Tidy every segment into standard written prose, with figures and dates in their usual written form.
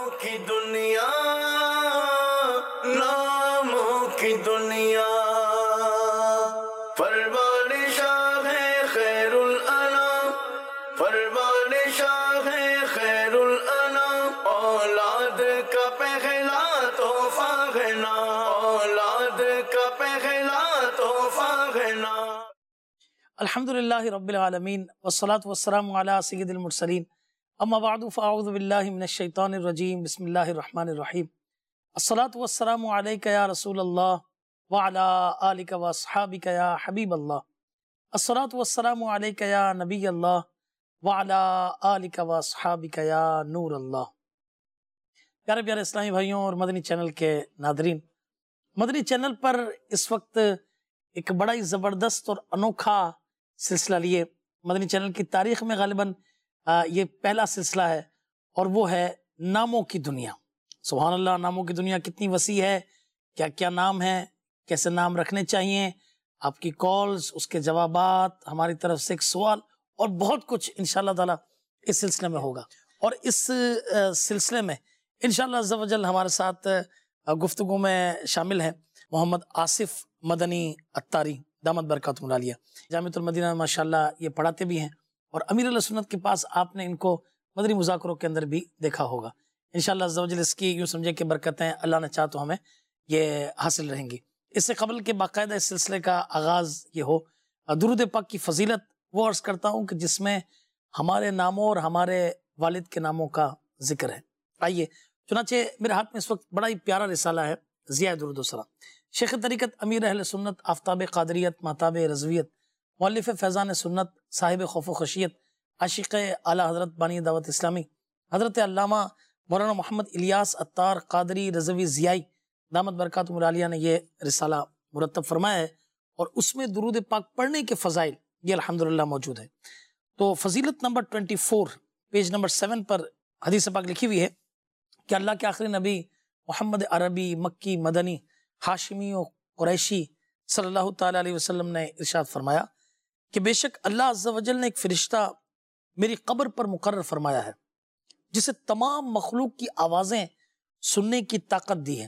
کی دنیا، ناموں کی دنیا، پروان شاہ خیر الانام، پروان شاہ خیر الانام، اولاد کا پہلا تحفہ ہے نا، اولاد کا پہلا تحفہ ہے نا۔ الحمدللہ رب العالمین والصلاة والسلام علی سید المرسلین، اما بعد فاعوذ باللہ من الشیطان الرجیم، بسم اللہ الرحمن الرحیم۔ الصلاة والسلام علیک یا رسول اللہ وعلا آلک واصحابک یا حبیب اللہ، الصلاة والسلام علیک یا نبی اللہ وعلا آلک واصحابک یا نور اللہ۔ پیارے پیارے اسلامی بھائیوں اور مدنی چینل کے ناظرین، مدنی چینل پر اس وقت ایک بڑا ہی زبردست اور انوکھا سلسلہ لیے، مدنی چینل کی تاریخ میں غالباً یہ پہلا سلسلہ ہے، اور وہ ہے ناموں کی دنیا۔ سبحان اللہ، ناموں کی دنیا کتنی وسیع ہے، کیا کیا نام ہیں، کیسے نام رکھنے چاہیے، آپ کی کالز، اس کے جوابات، ہماری طرف سے ایک سوال اور بہت کچھ انشاءاللہ تعالی اس سلسلے میں ہوگا۔ اور اس سلسلے میں انشاءاللہ عز و جل ہمارے ساتھ گفتگو میں شامل ہیں محمد آصف مدنی اتاری دامت برکاتہم العالیہ، جامعۃ المدینہ میں ماشاءاللہ یہ پڑھاتے بھی ہیں، اور امیر علیہ سنت کے پاس آپ نے ان کو مدنی مذاکروں کے اندر بھی دیکھا ہوگا۔ انشاءاللہ عز و جل اس کی یوں سمجھے کہ برکتیں اللہ نے چاہ تو ہمیں یہ حاصل رہیں گی۔ اس سے قبل کہ باقاعدہ اس سلسلے کا آغاز یہ ہو، درود پاک کی فضیلت وہ عرض کرتا ہوں کہ جس میں ہمارے ناموں اور ہمارے والد کے ناموں کا ذکر ہے۔ آئیے، چنانچہ میرے ہاتھ میں اس وقت بڑا ہی پیارا رسالہ ہے، ضیاء درود و سلام، شیخ طریقت امیر اہل سنت، آفتاب قادریت، مہتاب رضویت، مؤلف فیضان سنت، صاحب خوف و خشیت، عاشق اعلیٰ حضرت بانی دعوت اسلامی، حضرت علامہ مولانا محمد الیاس عطار قادری رضوی ضیائی دامت برکاتہم العالیہ نے یہ رسالہ مرتب فرمایا ہے، اور اس میں درود پاک پڑھنے کے فضائل یہ الحمدللہ موجود ہے۔ تو فضیلت نمبر 24 پیج نمبر 7 پر حدیث پاک لکھی ہوئی ہے کہ اللہ کے آخری نبی محمد عربی مکی مدنی ہاشمی و قریشی صلی اللہ تعالی علیہ وسلم نے ارشاد فرمایا کہ بے شک اللہ عز و جل نے ایک فرشتہ میری قبر پر مقرر فرمایا ہے، جسے تمام مخلوق کی آوازیں سننے کی طاقت دی ہے،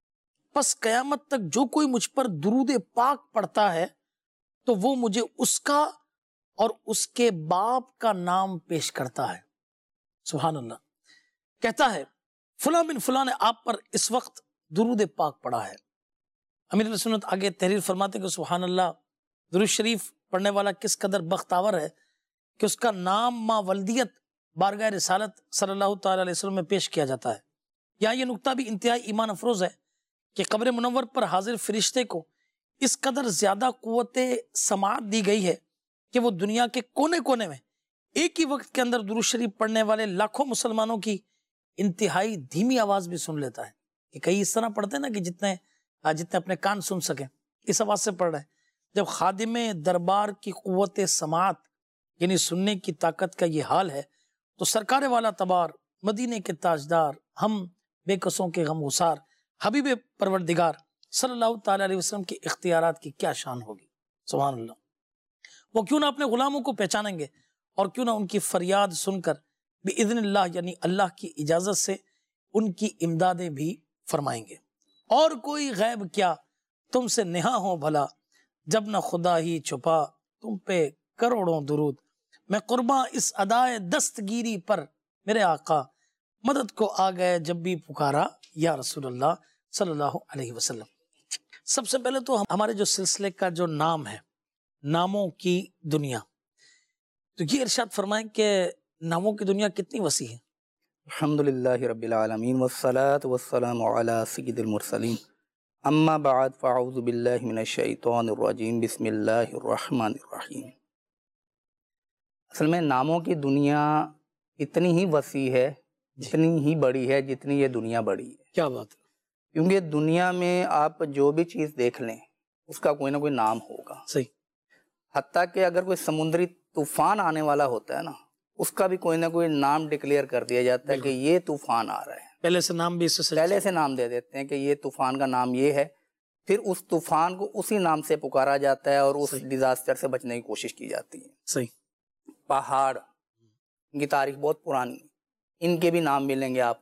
پس قیامت تک جو کوئی مجھ پر درود پاک پڑھتا ہے تو وہ مجھے اس کا اور اس کے باپ کا نام پیش کرتا ہے۔ سبحان اللہ، کہتا ہے فلاں بن فلاں نے آپ پر اس وقت درود پاک پڑھا ہے۔ امیر علیہ سنت آگے تحریر فرماتے کہ سبحان اللہ، درود شریف پڑھنے والا کس قدر بختاور ہے کہ اس کا نام ما ولدیت بارگاہ رسالت صلی اللہ تعالی علیہ وسلم میں پیش کیا جاتا ہے۔ یہاں یہ نکتہ بھی انتہائی ایمان افروز ہے کہ قبر منور پر حاضر فرشتے کو اس قدر زیادہ قوت سماعت دی گئی ہے کہ وہ دنیا کے کونے کونے میں ایک ہی وقت کے اندر درود شریف پڑھنے والے لاکھوں مسلمانوں کی انتہائی دھیمی آواز بھی سن لیتا ہے، کہ کئی اس طرح پڑھتے ہیں نا کہ جتنے اپنے کان سن سکیں اس آواز سے پڑھ رہے ہیں۔ جب خادم دربار کی قوت سماعت یعنی سننے کی طاقت کا یہ حال ہے تو سرکار والا تبار، مدینے کے تاجدار، ہم بے کسوں کے غم گسار، حبیب پروردگار صلی اللہ تعالی علیہ وسلم کے اختیارات کی کیا شان ہوگی۔ سبحان اللہ، وہ کیوں نہ اپنے غلاموں کو پہچانیں گے، اور کیوں نہ ان کی فریاد سن کر بِإِذْنِ اللہ یعنی اللہ کی اجازت سے ان کی امدادیں بھی فرمائیں گے۔ اور کوئی غیب کیا تم سے نہا ہو بھلا، جب نہ خدا ہی چھپا تم پہ کروڑوں درود، میں قرباں اس ادائے دستگیری پر میرے آقا، مدد کو آ گئے جب بھی پکارا یا رسول اللہ صلی اللہ علیہ وسلم۔ سب سے پہلے تو ہمارے جو سلسلے کا جو نام ہے، ناموں کی دنیا، تو یہ ارشاد فرمائیں کہ ناموں کی دنیا کتنی وسیع ہے۔ الحمدللہ رب العالمین والصلاة والسلام علی سید المرسلین، اما بعد فاعوذ باللہ من الشیطان الرجیم، بسم اللہ الرحمن الرحیم۔ اصل میں ناموں کی دنیا اتنی ہی وسیع ہے، جتنی ہی بڑی ہے جتنی یہ دنیا بڑی ہے۔ کیا بات ہے، کیونکہ دنیا میں آپ جو بھی چیز دیکھ لیں اس کا کوئی نہ کوئی نام ہوگا۔ صحیح، حتیٰ کہ اگر کوئی سمندری طوفان آنے والا ہوتا ہے نا، اس کا بھی کوئی نہ کوئی نام ڈکلیئر کر دیا جاتا ہے کہ یہ طوفان آ رہا ہے، پہلے سے نام بھی اس سے پہلے سے نام دے دیتے ہیں کہ یہ طوفان کا نام یہ ہے، پھر اس طوفان کو اسی نام سے پکارا جاتا ہے اور اس ڈیزاسٹر سے بچنے کی کوشش کی جاتی ہے۔ صحیح، پہاڑ، ان کی تاریخ بہت پرانی ہے، ان کے بھی نام ملیں گے آپ کو۔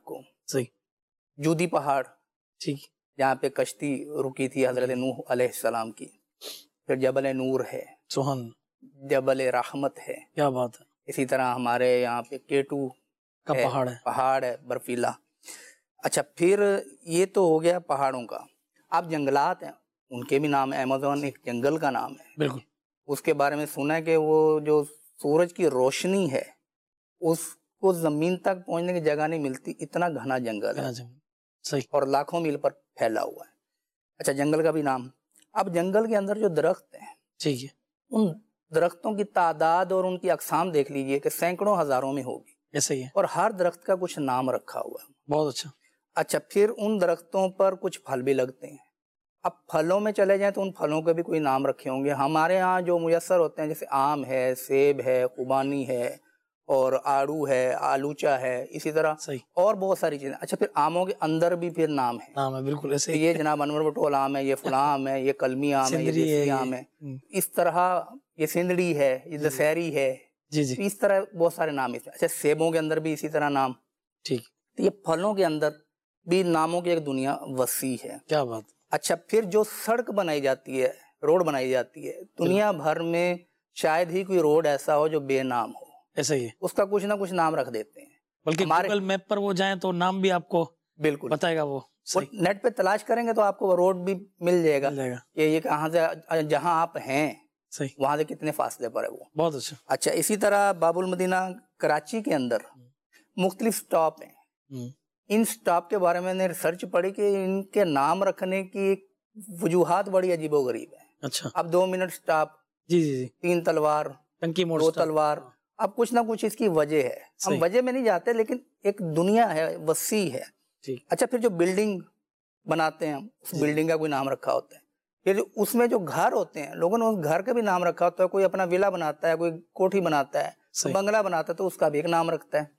صحیح. جودی پہاڑ ٹھیک. جہاں پہ کشتی رکی تھی حضرت نوح علیہ السلام کی. پھر جبل نور ہے, سبحان. جبل رحمت ہے. کیا بات ہے. اسی طرح ہمارے یہاں پہ کیٹو کا پہاڑ ہے. پہاڑ ہے برفیلا. اچھا پھر یہ تو ہو گیا پہاڑوں کا. اب جنگلات ہیں, ان کے بھی نام ہے. ایمیزون ایک جنگل کا نام ہے. بالکل. اس کے بارے میں سنا ہے کہ وہ جو سورج کی روشنی ہے اس کو زمین تک پہنچنے کی جگہ نہیں ملتی, اتنا گھنا جنگل ہے. صحیح. اور لاکھوں میل پر پھیلا ہوا ہے. اچھا جنگل کا بھی نام. اب جنگل کے اندر جو درخت ہیں, ٹھیک ہے, ان درختوں کی تعداد اور ان کی اقسام دیکھ لیجئے کہ سینکڑوں ہزاروں میں ہوگی. ایسا ہی ہے. اور ہر درخت کا کچھ نام رکھا ہوا ہے. بہت اچھا. اچھا پھر ان درختوں پر کچھ پھل بھی لگتے ہیں. اب پھلوں میں چلے جائیں تو ان پھلوں کے بھی کوئی نام رکھے ہوں گے. ہمارے ہاں جو میسر ہوتے ہیں جیسے آم ہے, سیب ہے, خوبانی ہے, اور آڑو ہے, آلوچا ہے, اسی طرح صحیح. اور بہت ساری چیزیں. اچھا پھر آموں کے اندر بھی پھر نام ہے. نام ہے بالکل ایسے ہی. یہ جناب انور بٹول آم ہے, یہ فلاں آم ہے, یہ کلمی آم ہے, یہ دیسی آم ہے. اس طرح یہ سندڑی ہے, یہ دسہری ہے. جی جی. اس طرح بہت سارے نام اس میں. اچھا سیبوں کے اندر بھی اسی طرح نام. ٹھیک. یہ پھلوں کے اندر بھی ناموں کی ایک دنیا وسیع ہے. کیا بات. اچھا پھر جو سڑک بنائی جاتی ہے, روڈ بنائی جاتی ہے, دنیا بھر میں شاید ہی کوئی روڈ ایسا ہو جو بے نام ہو. ایسا ہی ہے. اس کا کچھ نہ کچھ نام رکھ دیتے ہیں. بلکہ گوگل میپ پر وہ جائیں تو نام بھی آپ کو بالکل بتائے گا. وہ نیٹ پہ تلاش کریں گے تو آپ کو وہ روڈ بھی مل جائے گا. یہ کہاں سے, جہاں آپ ہیں وہاں سے کتنے فاصلے پر ہے وہ. بہت اچھا. اچھا اسی طرح باب المدینہ کراچی کے اندر مختلف سٹاپ ہیں. ان سٹاپ کے بارے میں نے ریسرچ پڑھی کہ ان کے نام رکھنے کی وجوہات بڑی عجیب و غریب ہیں. اچھا. اب 2 منٹ سٹاپ, جی جی جی, 3 تلوار, ٹنکی موڑ, 2 تلوار. اب کچھ نہ کچھ اس کی وجہ ہے. ہم وجہ میں نہیں جاتے, لیکن ایک دنیا ہے, وسیع ہے. اچھا پھر جو بلڈنگ بناتے ہیں اس بلڈنگ کا کوئی نام رکھا ہوتا ہے. پھر اس میں جو گھر ہوتے ہیں, لوگوں نے اس گھر کا بھی نام رکھا ہوتا ہے. کوئی اپنا ولا بناتا ہے, کوئی کوٹھی بناتا ہے, بنگلہ بناتا ہے, تو اس کا بھی ایک نام رکھتا ہے.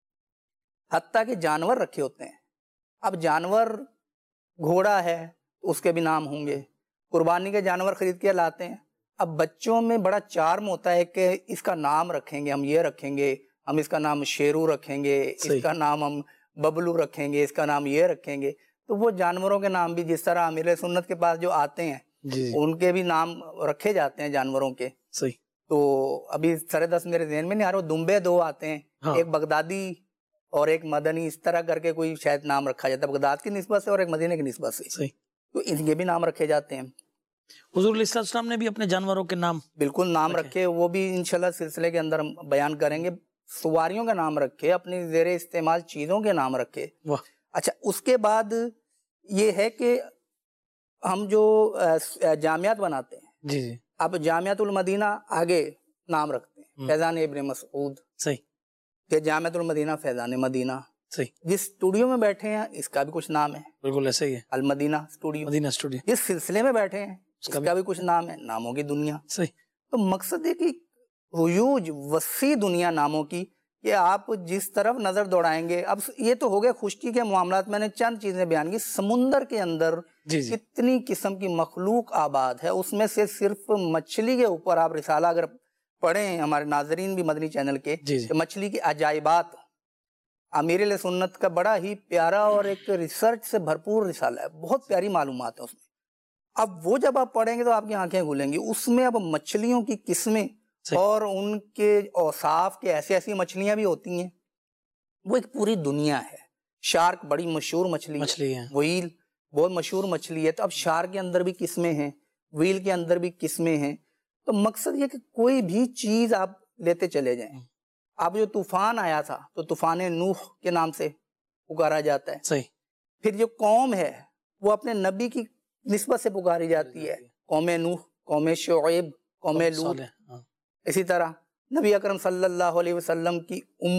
حتیٰ کہ جانور رکھے ہوتے ہیں. اب جانور گھوڑا ہے تو اس کے بھی نام ہوں گے. قربانی کے جانور خرید کے لاتے ہیں. اب بچوں میں بڑا چارم ہوتا ہے کہ اس کا نام رکھیں گے, ہم یہ رکھیں گے, ہم اس کا نام شیرو رکھیں گے, اس کا نام ہم ببلو رکھیں گے, اس کا نام یہ رکھیں گے. تو وہ جانوروں کے نام بھی جس طرح امیر سنت کے پاس جو آتے ہیں ان کے بھی نام رکھے جاتے ہیں جانوروں کے. تو ابھی سر دست میرے ذہن میں نہیں آ رہا. دمبے 2 آتے ہیں, ایک بغدادی اور ایک مدنی, اس طرح کر کے کوئی شاید نام رکھا جاتا ہے بغداد کی نسبت سے اور ایک مدینے کی نسبت سے. تو ان کے بھی نام رکھے جاتے ہیں. حضور علیہ السلام نے بھی اپنے جانوروں کے نام بالکل نام رکھے, وہ بھی انشاءاللہ سلسلے کے اندر ہم بیان کریں گے. سواریوں کا نام رکھے, اپنی زیر استعمال چیزوں کے نام رکھے. اچھا اس کے بعد یہ ہے کہ ہم جو جامعات بناتے ہیں, جی جی, اب جامعۃ المدینہ آگے نام رکھتے ہیں, فیضان ابن مسعود. صحیح. کہ جامعۃ المدینہ فیضان مدینہ. صحیح. جس اسٹوڈیو میں بیٹھے ہیں اس کا بھی کچھ نام ہے. بالکل ایسے ہی ہے, المدینہ اسٹوڈیو. مدینہ اسٹوڈیو. جس سلسلے میں بیٹھے ہیں اس کا بھی کچھ نام ہے. ناموں کی دنیا. صحیح. تو مقصد ہے کہ رویوج وسیع دنیا ناموں کی, کہ آپ جس طرف نظر دوڑائیں گے. اب یہ تو ہو گئے خشکی کے معاملات, میں نے چند چیزیں بیان کی. سمندر کے اندر کتنی قسم کی مخلوق آباد ہے, اس میں سے صرف مچھلی کے اوپر آپ رسالہ اگر پڑھیں, ہمارے ناظرین بھی مدنی چینل کے, کہ مچھلی کی عجائبات, امیر علیہ سنت کا بڑا ہی پیارا اور ایک ریسرچ سے بھرپور رسالہ ہے, بہت پیاری معلومات ہیں اس میں. اب وہ جب آپ پڑھیں گے تو آپ کی آنکھیں کھلیں گی. اس میں اب مچھلیوں کی قسمیں اور ان کے اوصاف کے ایسی مچھلیاں بھی ہوتی ہیں, وہ ایک پوری دنیا ہے. شارک بڑی مشہور مچھلی ہے, ویل بہت مشہور مچھلی ہے. تو اب شارک کے اندر بھی قسمیں ہیں, ویل کے اندر بھی قسمیں ہیں. تو مقصد یہ کہ کوئی بھی چیز آپ لیتے چلے جائیں. اب جو طوفان آیا تھا تو طوفان نوح کے نام سے پکارا جاتا ہے. صحیح. پھر جو قوم ہے وہ اپنے نبی کی نسبت سے پکاری جاتی ہے, قوم نوح, قوم شعیب, قوم لوط. اسی طرح نبی اکرم صلی اللہ علیہ وسلم کی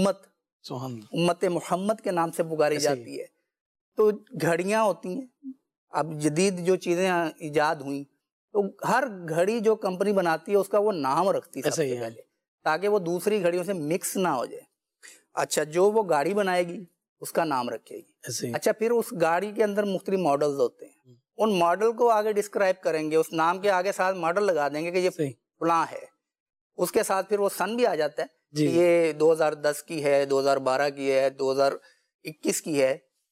امت محمد کے نام سے پکاری جاتی ہے. تو گھڑیاں ہوتی ہیں, اب جدید جو چیزیں ایجاد ہوئیں تو ہر گھڑی جو کمپنی بناتی ہے اس کا وہ نام رکھتی ہے سب سے پہلے, تاکہ وہ دوسری گھڑیوں سے مکس نہ ہو جائے. اچھا جو وہ گاڑی بنائے گی اس کا نام رکھے گی. اچھا پھر اس گاڑی کے اندر مختلف ماڈلز ہوتے ہیں, ان ماڈل کو آگے ڈسکرائب کریں گے, اس نام کے آگے ساتھ ماڈل لگا دیں گے کہ یہ فلاں ہے. اس کے ساتھ پھر وہ سن بھی آ جاتا ہے کہ یہ 2010 کی ہے, 2012 کی ہے, 2021 کی ہے.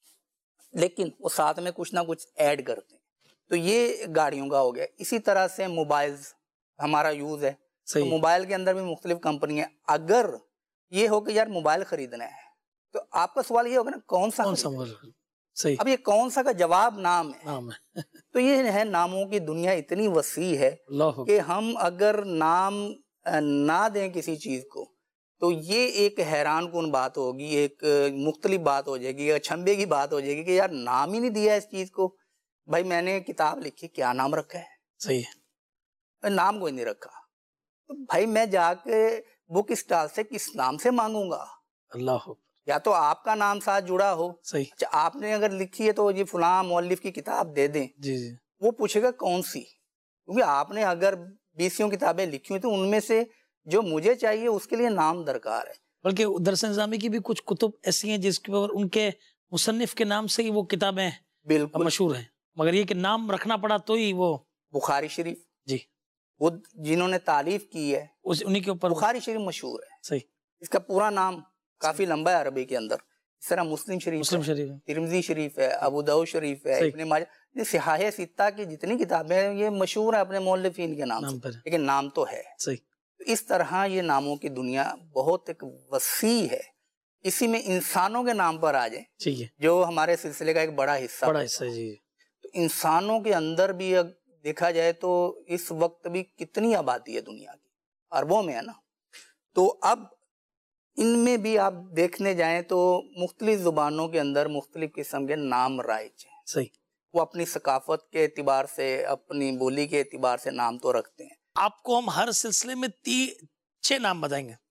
لیکن وہ ساتھ میں کچھ نہ کچھ ایڈ کرتے ہیں. تو یہ گاڑیوں کا ہو گیا. اسی طرح سے موبائلز ہمارا یوز ہے. تو موبائل کے اندر بھی مختلف کمپنیاں. اگر یہ ہو کہ یار موبائل خریدنا ہے تو آپ کا سوال یہ ہوگا نا کون سا صحیح. اب یہ کون سا کا جواب نام ہے. تو یہ ہے ناموں کی دنیا اتنی وسیع ہے کہ ہم اگر نام نہ دیں کسی چیز کو تو یہ ایک حیران کن بات ہوگی, ایک مختلف بات ہو جائے گی, اچھمبے کی بات ہو جائے گی کہ یار نام ہی نہیں دیا اس چیز کو. بھائی میں نے کتاب لکھی, کیا نام رکھا ہے؟ صحیح ہے, نام کوئی نہیں رکھا. تو بھائی میں جا کے بک اسٹال سے کس نام سے مانگوں گا؟ اللہ, یا تو آپ کا نام ساتھ جڑا ہو. صحیح. اچھا آپ نے اگر لکھی ہے تو یہ فلاں مؤلف کی کتاب دے دیں. جی جی. وہ پوچھے گا کون سی, کیونکہ آپ نے اگر 20 کتابیں لکھی ہوئی تو ان میں سے جو مجھے چاہیے اس کے لیے نام درکار ہے. بلکہ درس نظامی کی بھی کچھ کتب ایسی ہیں جس کے اوپر ان کے مصنف کے نام سے ہی وہ کتابیں بالکل مشہور ہیں, مگر یہ کہ نام رکھنا پڑا تو ہی وہ. بخاری شریف, جی, وہ جنہوں نے تالیف کی ہے انہی کے اوپر بخاری شریف مشہور ہے. صحیح. اس کا پورا نام کافی لمبا ہے عربی کے اندر. اس طرح مسلم شریف ہے, ترمذی شریف ہے, ابو داؤد شریف ہے, ابن ماجہ. یہ صحاح ستہ کی جتنی کتابیں ہیں یہ مشہور ہیں اپنے مؤلفین کے نام سے, لیکن نام تو ہے. صحیح. اس طرح یہ ناموں کی دنیا بہت ایک وسیع ہے. اسی میں انسانوں کے نام پر آ جائیں, ٹھیک ہے, جو ہمارے سلسلے کا ایک بڑا حصہ ہے. جی. تو انسانوں کے اندر بھی دیکھا جائے تو اس وقت بھی کتنی آبادی ہے دنیا کی, اربوں میں ہے نا. تو اب ان میں بھی آپ دیکھنے جائیں تو مختلف زبانوں کے اندر مختلف قسم کے نام رائج ہیں. صحیح. وہ اپنی ثقافت کے اعتبار سے, اپنی بولی کے اعتبار سے نام تو رکھتے ہیں. آپ کو ہم ہر سلسلے میں 6 نام بتائیں گے,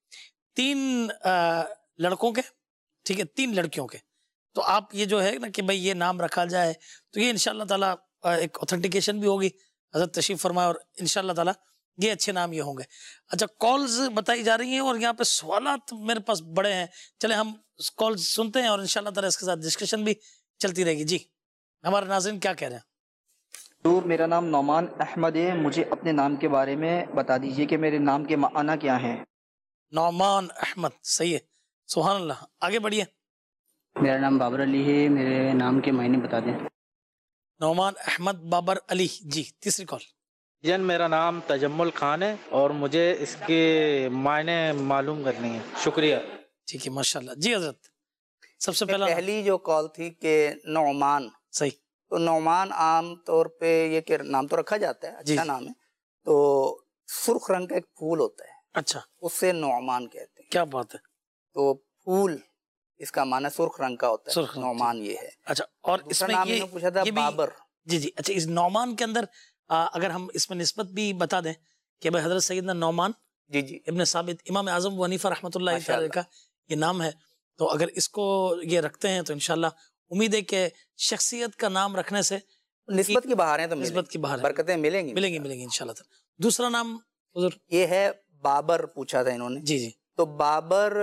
3 لڑکوں کے, ٹھیک ہے, 3 لڑکیوں کے. تو آپ یہ جو ہے نا کہ بھائی یہ نام رکھا جائے تو یہ انشاءاللہ تعالیٰ ایک اوتھنٹیکیشن بھی ہوگی, حضرت تشریف فرمائے, اور انشاءاللہ تعالیٰ یہ اچھے نام یہ ہوں گے. اچھا, کالز بتائی جا رہی ہیں اور یہاں پہ سوالات میرے پاس بڑے ہیں. چلے ہم کالز سنتے ہیں اور انشاءاللہ تعالیٰ اس کے ساتھ ڈسکشن بھی چلتی رہے گی. جی, ہمارے ناظرین کیا کہہ رہے ہیں؟ تو میرا نام نعمان احمد ہے. مجھے اپنے نام کے بارے میں بتا دیجئے کہ میرے نام کے معنی کیا ہیں. نعمان احمد, صحیح ہے, سبحان اللہ. آگے بڑھیے. میرا نام بابر علی ہے. میرے نام کے معنی بتا دیں. نعمان احمد بابر علی. جی, تیسری کال. جن میرا نام تجمل خان ہے اور مجھے اس کے معنی معلوم کرنی ہے. شکریہ. ٹھیک ہے, ماشاءاللہ. جی حضرت, سب سے پہلی جو کال تھی کہ نعمان. صحیح. تو نعمان عام طور پہ یہ کہ نام تو رکھا جاتا ہے, اچھا نام ہے. تو سرخ رنگ کا ایک پھول ہوتا ہے, اچھا, اس سے نعمان کہتے ہیں. کیا بات ہے. تو پھول اس کا معنی سرخ رنگ کا ہوتا ہے, نعمان یہ ہے. اچھا, اور اس میں یہ پوچھا تھا بابر. جی جی, اچھا, اس نعمان کے اندر اگر ہم اس میں نسبت بھی بتا دیں کہ بھائی حضرت سیدنا نعمان جی جی ابن ثابت امام اعظم ابو حنیفہ رحمۃ اللہ تعالی کا یہ نام ہے. تو اگر اس کو یہ رکھتے ہیں تو انشاءاللہ امید ہے کہ شخصیت کا نام رکھنے سے نسبت کی بہاریں تو نسبت کی بہار برکتیں ملیں گی انشاءاللہ. دوسرا نام حضور یہ ہے بابر, پوچھا تھا انہوں نے. جی جی. تو بابر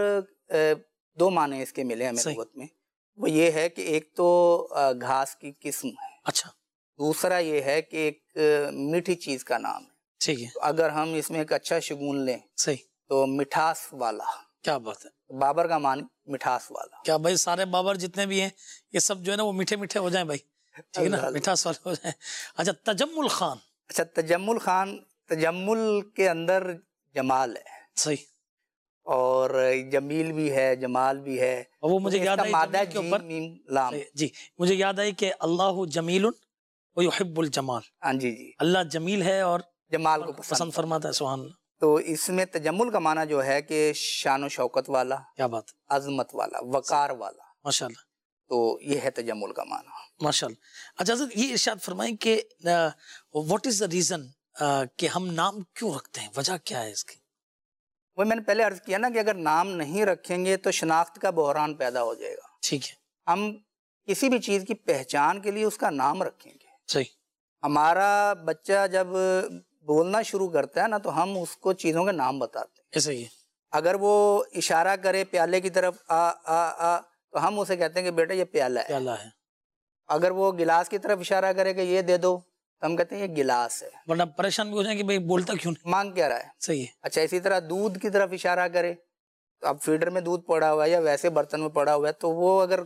2 معنی اس کے ملے ہمیں لغت میں. وہ یہ ہے کہ ایک تو گھاس کی قسم ہے. اچھا. دوسرا یہ ہے کہ ایک میٹھی چیز کا نام ہے. ٹھیک ہے. اگر ہم اس میں ایک اچھا شگون لیں صحیح تو مٹھاس والا. کیا بات ہے. بابر کا معنی مٹھاس والا. کیا بھائی سارے بابر جتنے بھی ہیں یہ سب جو ہے نا وہ میٹھے میٹھے ہو جائیں بھائی, ٹھیک ہے نا, مٹھاس والے ہو جائیں. اچھا, تجمل خان. اچھا, تجمل خان, تجمل کے اندر جمال ہے. صحیح. اور جمیل بھی ہے, جمال بھی ہے. اور وہ مجھے یاد آئی مادہ جیم لام. جی, مجھے یاد آئی کہ اللہ جمیل ویحب الجمال. ہاں جی جی, اللہ جمیل ہے اور جمال کو پسند فرماتا ہے. سبحان اللہ. تو اس میں تجمل کا معنی جو ہے کہ شان و شوکت والا. کیا بات. عظمت والا, وقار والا. ماشاءاللہ. تو یہ ہے تجمل کا معنی. ماشاءاللہ. اچھا حضرت, یہ ارشاد فرمائیں کہ واٹ از دا ریزن کہ ہم نام کیوں رکھتے ہیں, وجہ کیا ہے اس کی؟ وہ میں نے پہلے عرض کیا نا کہ اگر نام نہیں رکھیں گے تو شناخت کا بحران پیدا ہو جائے گا. ٹھیک ہے. ہم کسی بھی چیز کی پہچان کے لیے اس کا نام رکھیں گے. صحیح. ہمارا بچہ جب بولنا شروع کرتا ہے نا تو ہم اس کو چیزوں کے نام بتاتے ہیں. ایسا ہی ہے. اگر وہ اشارہ کرے پیالے کی طرف آ آ آ تو ہم اسے کہتے ہیں کہ بیٹا یہ پیالہ ہے. اگر وہ گلاس کی طرف اشارہ کرے کہ یہ دے دو تو ہم کہتے ہیں یہ گلاس ہے. ورنہ پریشان بھی ہو جائیں کہ بھئی بولتا کیوں نہیں, مانگ کیا رہا ہے. صحیح ہے. اچھا, اسی طرح دودھ کی طرف اشارہ کرے تو اب فیڈر میں دودھ پڑا ہوا ہے یا ویسے برتن میں پڑا ہوا ہے تو وہ اگر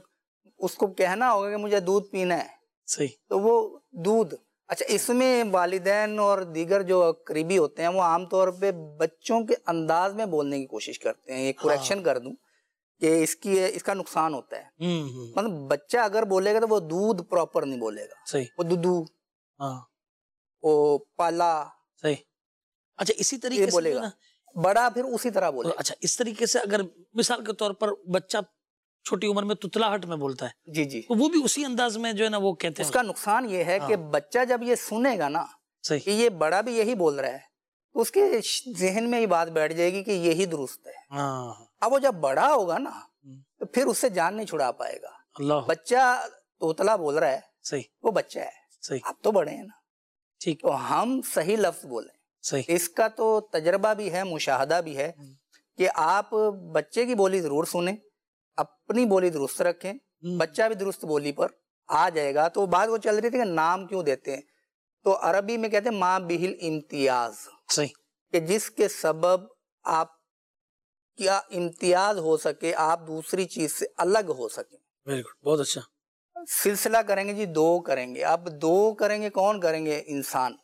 اس کو کہنا ہوگا کہ مجھے دودھ پینا ہے، صحیح. تو وہ دودھ. اچھا اس میں والدین اور دیگر جو قریبی ہوتے ہیں وہ عام طور پہ بچوں کے انداز میں بولنے کی کوشش کرتے ہیں. یہ کریکشن کر دوں کہ اس کا نقصان ہوتا ہے. مطلب بچہ اگر بولے گا تو وہ دودھ پراپر نہیں بولے گا. صحیح. وہ دودھو، ہاں، وہ پالا، صحیح. اچھا اسی طریقے سے بولے گا. بڑا پھر اسی طرح بولے گا. اچھا اس طریقے سے اگر مثال کے طور پر بچہ چھوٹی عمر میں تتلاہٹ میں بولتا ہے، جی جی، تو وہ بھی اسی انداز میں جو ہے نا وہ کہتے ہیں. اس کا نقصان یہ ہے کہ بچہ جب یہ سنے گا نا کہ یہ بڑا بھی یہی بول رہا ہے تو اس کے ذہن میں یہ بات بیٹھ جائے گی کہ یہی درست ہے. اب وہ جب بڑا ہوگا نا تو پھر اس سے جان نہیں چھڑا پائے گا. اللہ، بچہ توتلا بول رہا ہے، صحیح، وہ بچہ ہے، صحیح، آپ تو بڑے ہیں نا. ٹھیک، تو ہم صحیح لفظ بولیں. صحیح. اس کا تو تجربہ بھی ہے، مشاہدہ بھی ہے کہ آپ بچے کی بولی ضرور سنیں، اپنی بولی درست رکھیں، بچہ بھی درست بولی پر آ جائے گا. تو بات وہ چل رہی تھی کہ نام کیوں دیتے ہیں، تو عربی میں کہتے ہیں ما بہل امتیاز، صحیح، کہ جس کے سبب آپ کیا امتیاز ہو سکے، آپ دوسری چیز سے الگ ہو سکیں. ویری گڈ، بہت اچھا. سلسلہ کریں گے جی، دو کریں گے. اب دو کریں گے، کون کریں گے؟ انسان.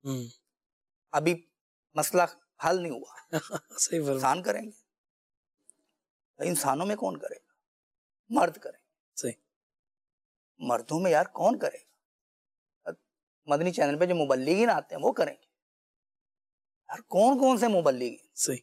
ابھی مسئلہ حل نہیں ہوا. صحیح فرمایا. انسان کریں گے. انسانوں میں کون کرے گا؟ مرد کریں گے. صحیح. مردوں میں یار کون کرے گا؟ مدنی چینل پہ جو مبلغین آتے ہیں وہ کریں گے. یار کون سے مبلغین؟ صحیح.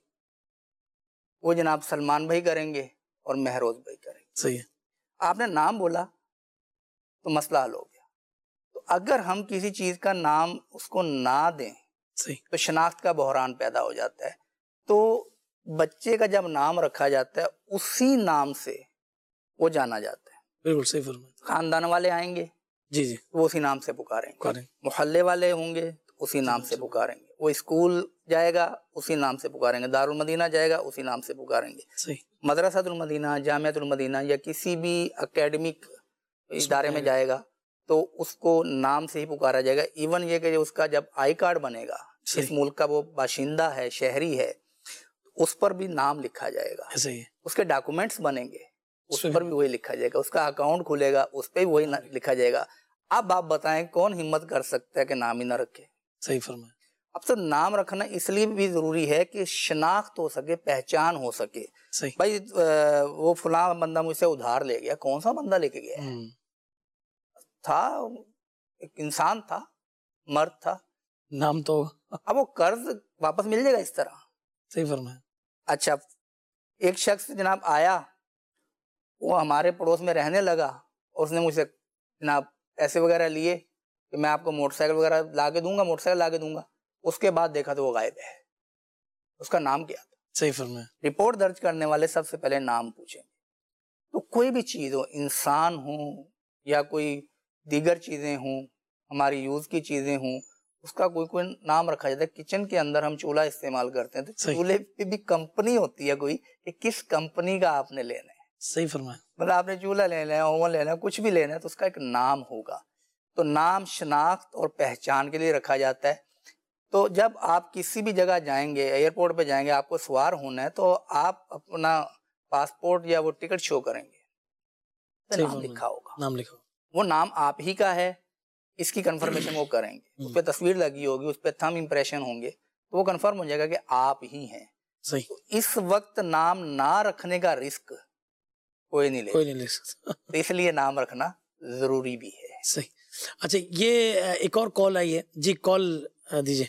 وہ جناب سلمان بھائی کریں گے اور مہروز بھائی کریں گے. صحیح ہے. آپ نے نام بولا تو مسئلہ حل ہو گیا. تو اگر ہم کسی چیز کا نام اس کو نہ دیں صحیح. تو شناخت کا بحران پیدا ہو جاتا ہے. تو بچے کا جب نام رکھا جاتا ہے اسی نام سے وہ جانا جاتا ہے. بالکل صحیح فرمایا. خاندان والے آئیں گے، جی جی، وہ اسی نام سے پکاریں گے. محلے والے ہوں گے تو اسی نام سے پکاریں گے. وہ اسکول جائے گا اسی نام سے پکاریں گے. دارالمدینہ جائے گا اسی نام سے پکاریں گے. صحیح. مدرسۃ المدینہ، جامعۃ المدینہ یا کسی بھی اکیڈمک ادارے میں جائے گا تو اس کو نام سے ہی پکارا جائے گا. ایون یہ کہ اس کا جب آئی کارڈ بنے گا، اس ملک کا وہ باشندہ ہے، شہری ہے، اس پر بھی نام لکھا جائے گا. صحیح ہے. اس کے ڈاکومنٹس بنیں گے، اس پر بھی وہی لکھا جائے گا. اس کا اکاؤنٹ کھلے گا، اس پہ بھی وہی لکھا جائے گا. اب آپ بتائیں کون ہمت کر سکتا ہے کہ نام ہی نہ رکھے؟ صحیح فرمایا. اب تو نام رکھنا اس لیے بھی ضروری ہے کہ شناخت ہو سکے، پہچان ہو سکے. صحیح. بھائی وہ فلاں بندہ مجھ سے ادھار لے گیا. کون سا بندہ لے کے گیا ہے؟ تھا ایک انسان تھا، مرد تھا، نام تو. اب وہ قرض واپس مل جائے گا اس طرح. صحیح فرمایا. اچھا ایک شخص جناب آیا، وہ ہمارے پڑوس میں رہنے لگا اور اس نے مجھ سے جناب پیسے وغیرہ لیے کہ میں آپ کو موٹر سائیکل وغیرہ لا کے دوں گا، موٹر سائیکل لا کے دوں گا. اس کے بعد دیکھا تو وہ غائب ہے. اس کا نام کیا تھا؟ صحیح فرمایا. رپورٹ درج کرنے والے سب سے پہلے نام پوچھیں. تو کوئی بھی چیز ہو، انسان ہوں یا کوئی دیگر چیزیں ہوں، ہماری یوز کی چیزیں ہوں، اس کا کوئی نام رکھا جاتا ہے. کچن کے اندر ہم چولہا استعمال کرتے ہیں تو چولہے پہ بھی کمپنی ہوتی ہے کوئی کہ کس کمپنی کا آپ نے لینا ہے. صحیح فرمایا. مطلب آپ نے چولہا لینا ہے، اوون لینا ہے، کچھ بھی لینا ہے تو اس کا ایک نام ہوگا. تو نام شناخت اور پہچان کے لیے رکھا جاتا ہے. تو جب آپ کسی بھی جگہ جائیں گے، ایئرپورٹ پہ جائیں گے، آپ کو سوار ہونا ہے تو آپ اپنا پاسپورٹ یا وہ ٹکٹ شو کریں گے، نام لکھا ہوگا. نام لکھا. وہ نام آپ ہی کا ہے، اس کی کنفرمیشن وہ کریں گے. اس پہ تصویر لگی ہوگی، اس پہ تھم امپریشن ہوں گے تو وہ کنفرم ہو جائے گا کہ آپ ہی ہیں. صحیح. اس وقت نام نہ رکھنے کا رسک کوئی نہیں لے سکتا. اس لیے نام رکھنا ضروری بھی ہے. صحیح. اچھا یہ ایک اور کال آئی ہے جی، کال دیجیے.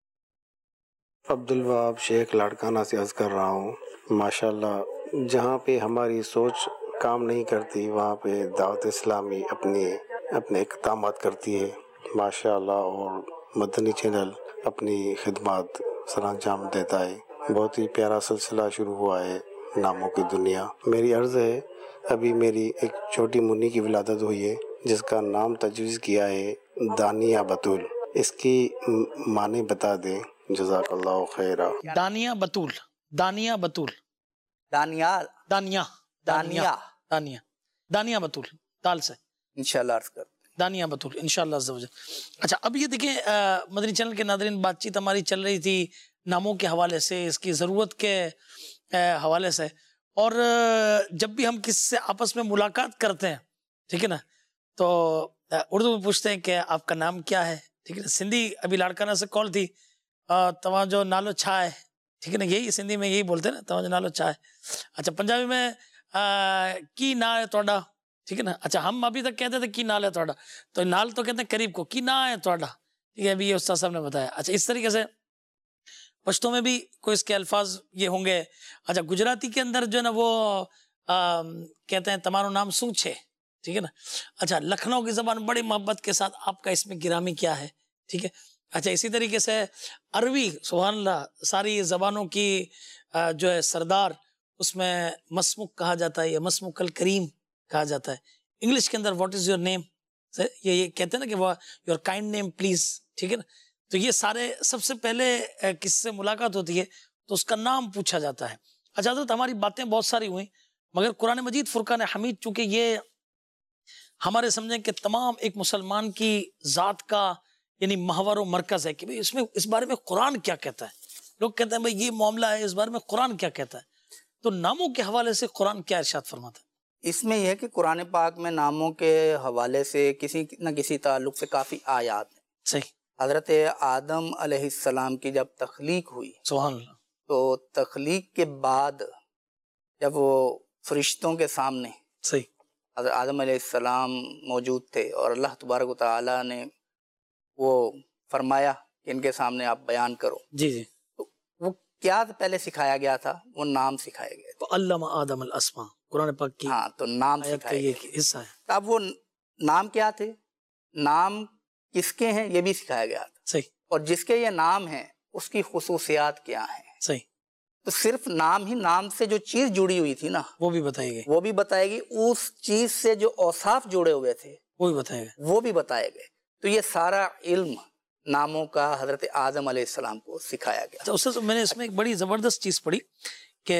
عبدالوہاب شیخ لاڑکانہ سے عرض کر رہا ہوں. ماشاءاللہ جہاں پہ ہماری سوچ کام نہیں کرتی وہاں پہ دعوت اسلامی اپنے اقدامات کرتی ہے ماشاءاللہ، اور مدنی چینل اپنی خدمات سر انجام دیتا ہے. بہت ہی پیارا سلسلہ شروع ہوا ہے، ناموں کی دنیا. میری عرض ہے، ابھی میری ایک چھوٹی منی کی ولادت ہوئی ہے جس کا نام تجویز کیا ہے دانیہ بطول. اس کی معنی بتا دیں جزاک اللہ خیرہ. دانیہ بطول. دانیہ بطول. دانیال. دانیہ. دانیہ. دانیہ. دانیہ بطول دال سے. انشاءاللہ عرض کر دانیہ بطول انشاءاللہ عز و جل. اچھا اب یہ دیکھیں مدنی چینل کے ناظرین، بات چیت ہماری چل رہی تھی ناموں کے حوالے سے، اس کی ضرورت کے حوالے سے. اور جب بھی ہم کسی سے آپس میں ملاقات کرتے ہیں ٹھیک ہے نا. تو اردو میں پوچھتے ہیں کہ آپ کا نام کیا ہے, ٹھیک ہے نا. سندھی ابھی لاڑکانہ سے کال تھی, تمہارا نالو چھا ہے, ٹھیک ہے نا, یہی سندھی میں یہی بولتے ہیں نا, تمہارا نالو چھا ہے. اچھا پنجابی میں کی نا ہے توڑا, ٹھیک ہے نا. اچھا ہم ابھی تک کہتے تھے کی نال ہے توڑا, تو نال تو کہتے ہیں قریب کو, کی نا ہے توڑا, ٹھیک ہے, ابھی یہ استاد صاحب نے بتایا. اچھا اس طریقے سے پشتوں میں بھی کوئی اس کے الفاظ یہ ہوں گے. اچھا گجراتی کے اندر جو ہے نا وہ کہتے ہیں تمہارا نام سوں چھے, ٹھیک ہے نا. اچھا لکھنؤ کی زبان بڑی محبت کے ساتھ آپ کا اس میں گرامی کیا ہے, ٹھیک ہے. اچھا اسی طریقے سے عربی, سبحان اللہ, ساری زبانوں کی جو ہے سردار, اس میں مسمک کہا جاتا ہے یا مسمک الکریم کہا جاتا ہے. انگلش کے اندر واٹ از یور نیم, یہ کہتے ہیں نا کہ یور کائنڈ نیم پلیز, ٹھیک ہے نا. تو یہ سارے سب سے پہلے کس سے ملاقات ہوتی ہے تو اس کا نام پوچھا جاتا ہے. اچھا حضرت ہماری باتیں بہت ساری ہوئیں, مگر قرآن مجید فرقان حمید چونکہ یہ ہمارے سمجھیں کہ تمام ایک مسلمان کی ذات کا یعنی محور و مرکز ہے کہ بھئی اس میں اس بارے میں قرآن کیا کہتا ہے. لوگ کہتے ہیں بھئی یہ معاملہ ہے, اس بارے میں قرآن کیا کہتا ہے. تو ناموں کے حوالے سے قرآن کیا ارشاد فرماتا ہے؟ اس میں یہ ہے کہ قرآن پاک میں ناموں کے حوالے سے کسی نہ کسی تعلق سے کافی آیات ہیں. صحیح. حضرت آدم علیہ السلام کی جب تخلیق ہوئی, سبحان اللہ, تو تخلیق کے بعد جب وہ فرشتوں کے سامنے صحیح, حضرت آدم علیہ السلام موجود تھے اور اللہ تبارک و تعالیٰ نے وہ فرمایا کہ ان کے سامنے آپ بیان کرو, جی جی, تو وہ کیا پہلے سکھایا گیا تھا؟ وہ نام سکھائے گئے تھے. تو علم آدم الاسماء قرآن پاک کی ہاں, تو نام آیت کا سکھائے یہ گئے. حصہ ہے. اب وہ نام کیا تھے, نام کس کے ہیں یہ بھی سکھایا گیا تھا, صحیح, اور جس کے یہ نام ہیں اس کی خصوصیات کیا ہیں. صحیح, تو صرف نام ہی, نام سے جو چیز جڑی ہوئی تھی نا وہ بھی بتائے گئے, وہ بھی بتائے گی, اس چیز سے جو اوصاف جڑے ہوئے تھے وہ بھی بتائے گئے, وہ بھی بتائے گئے. تو یہ سارا علم ناموں کا حضرت آدم علیہ السلام کو سکھایا گیا. تو اس سے میں نے اس میں ایک بڑی زبردست چیز پڑھی کہ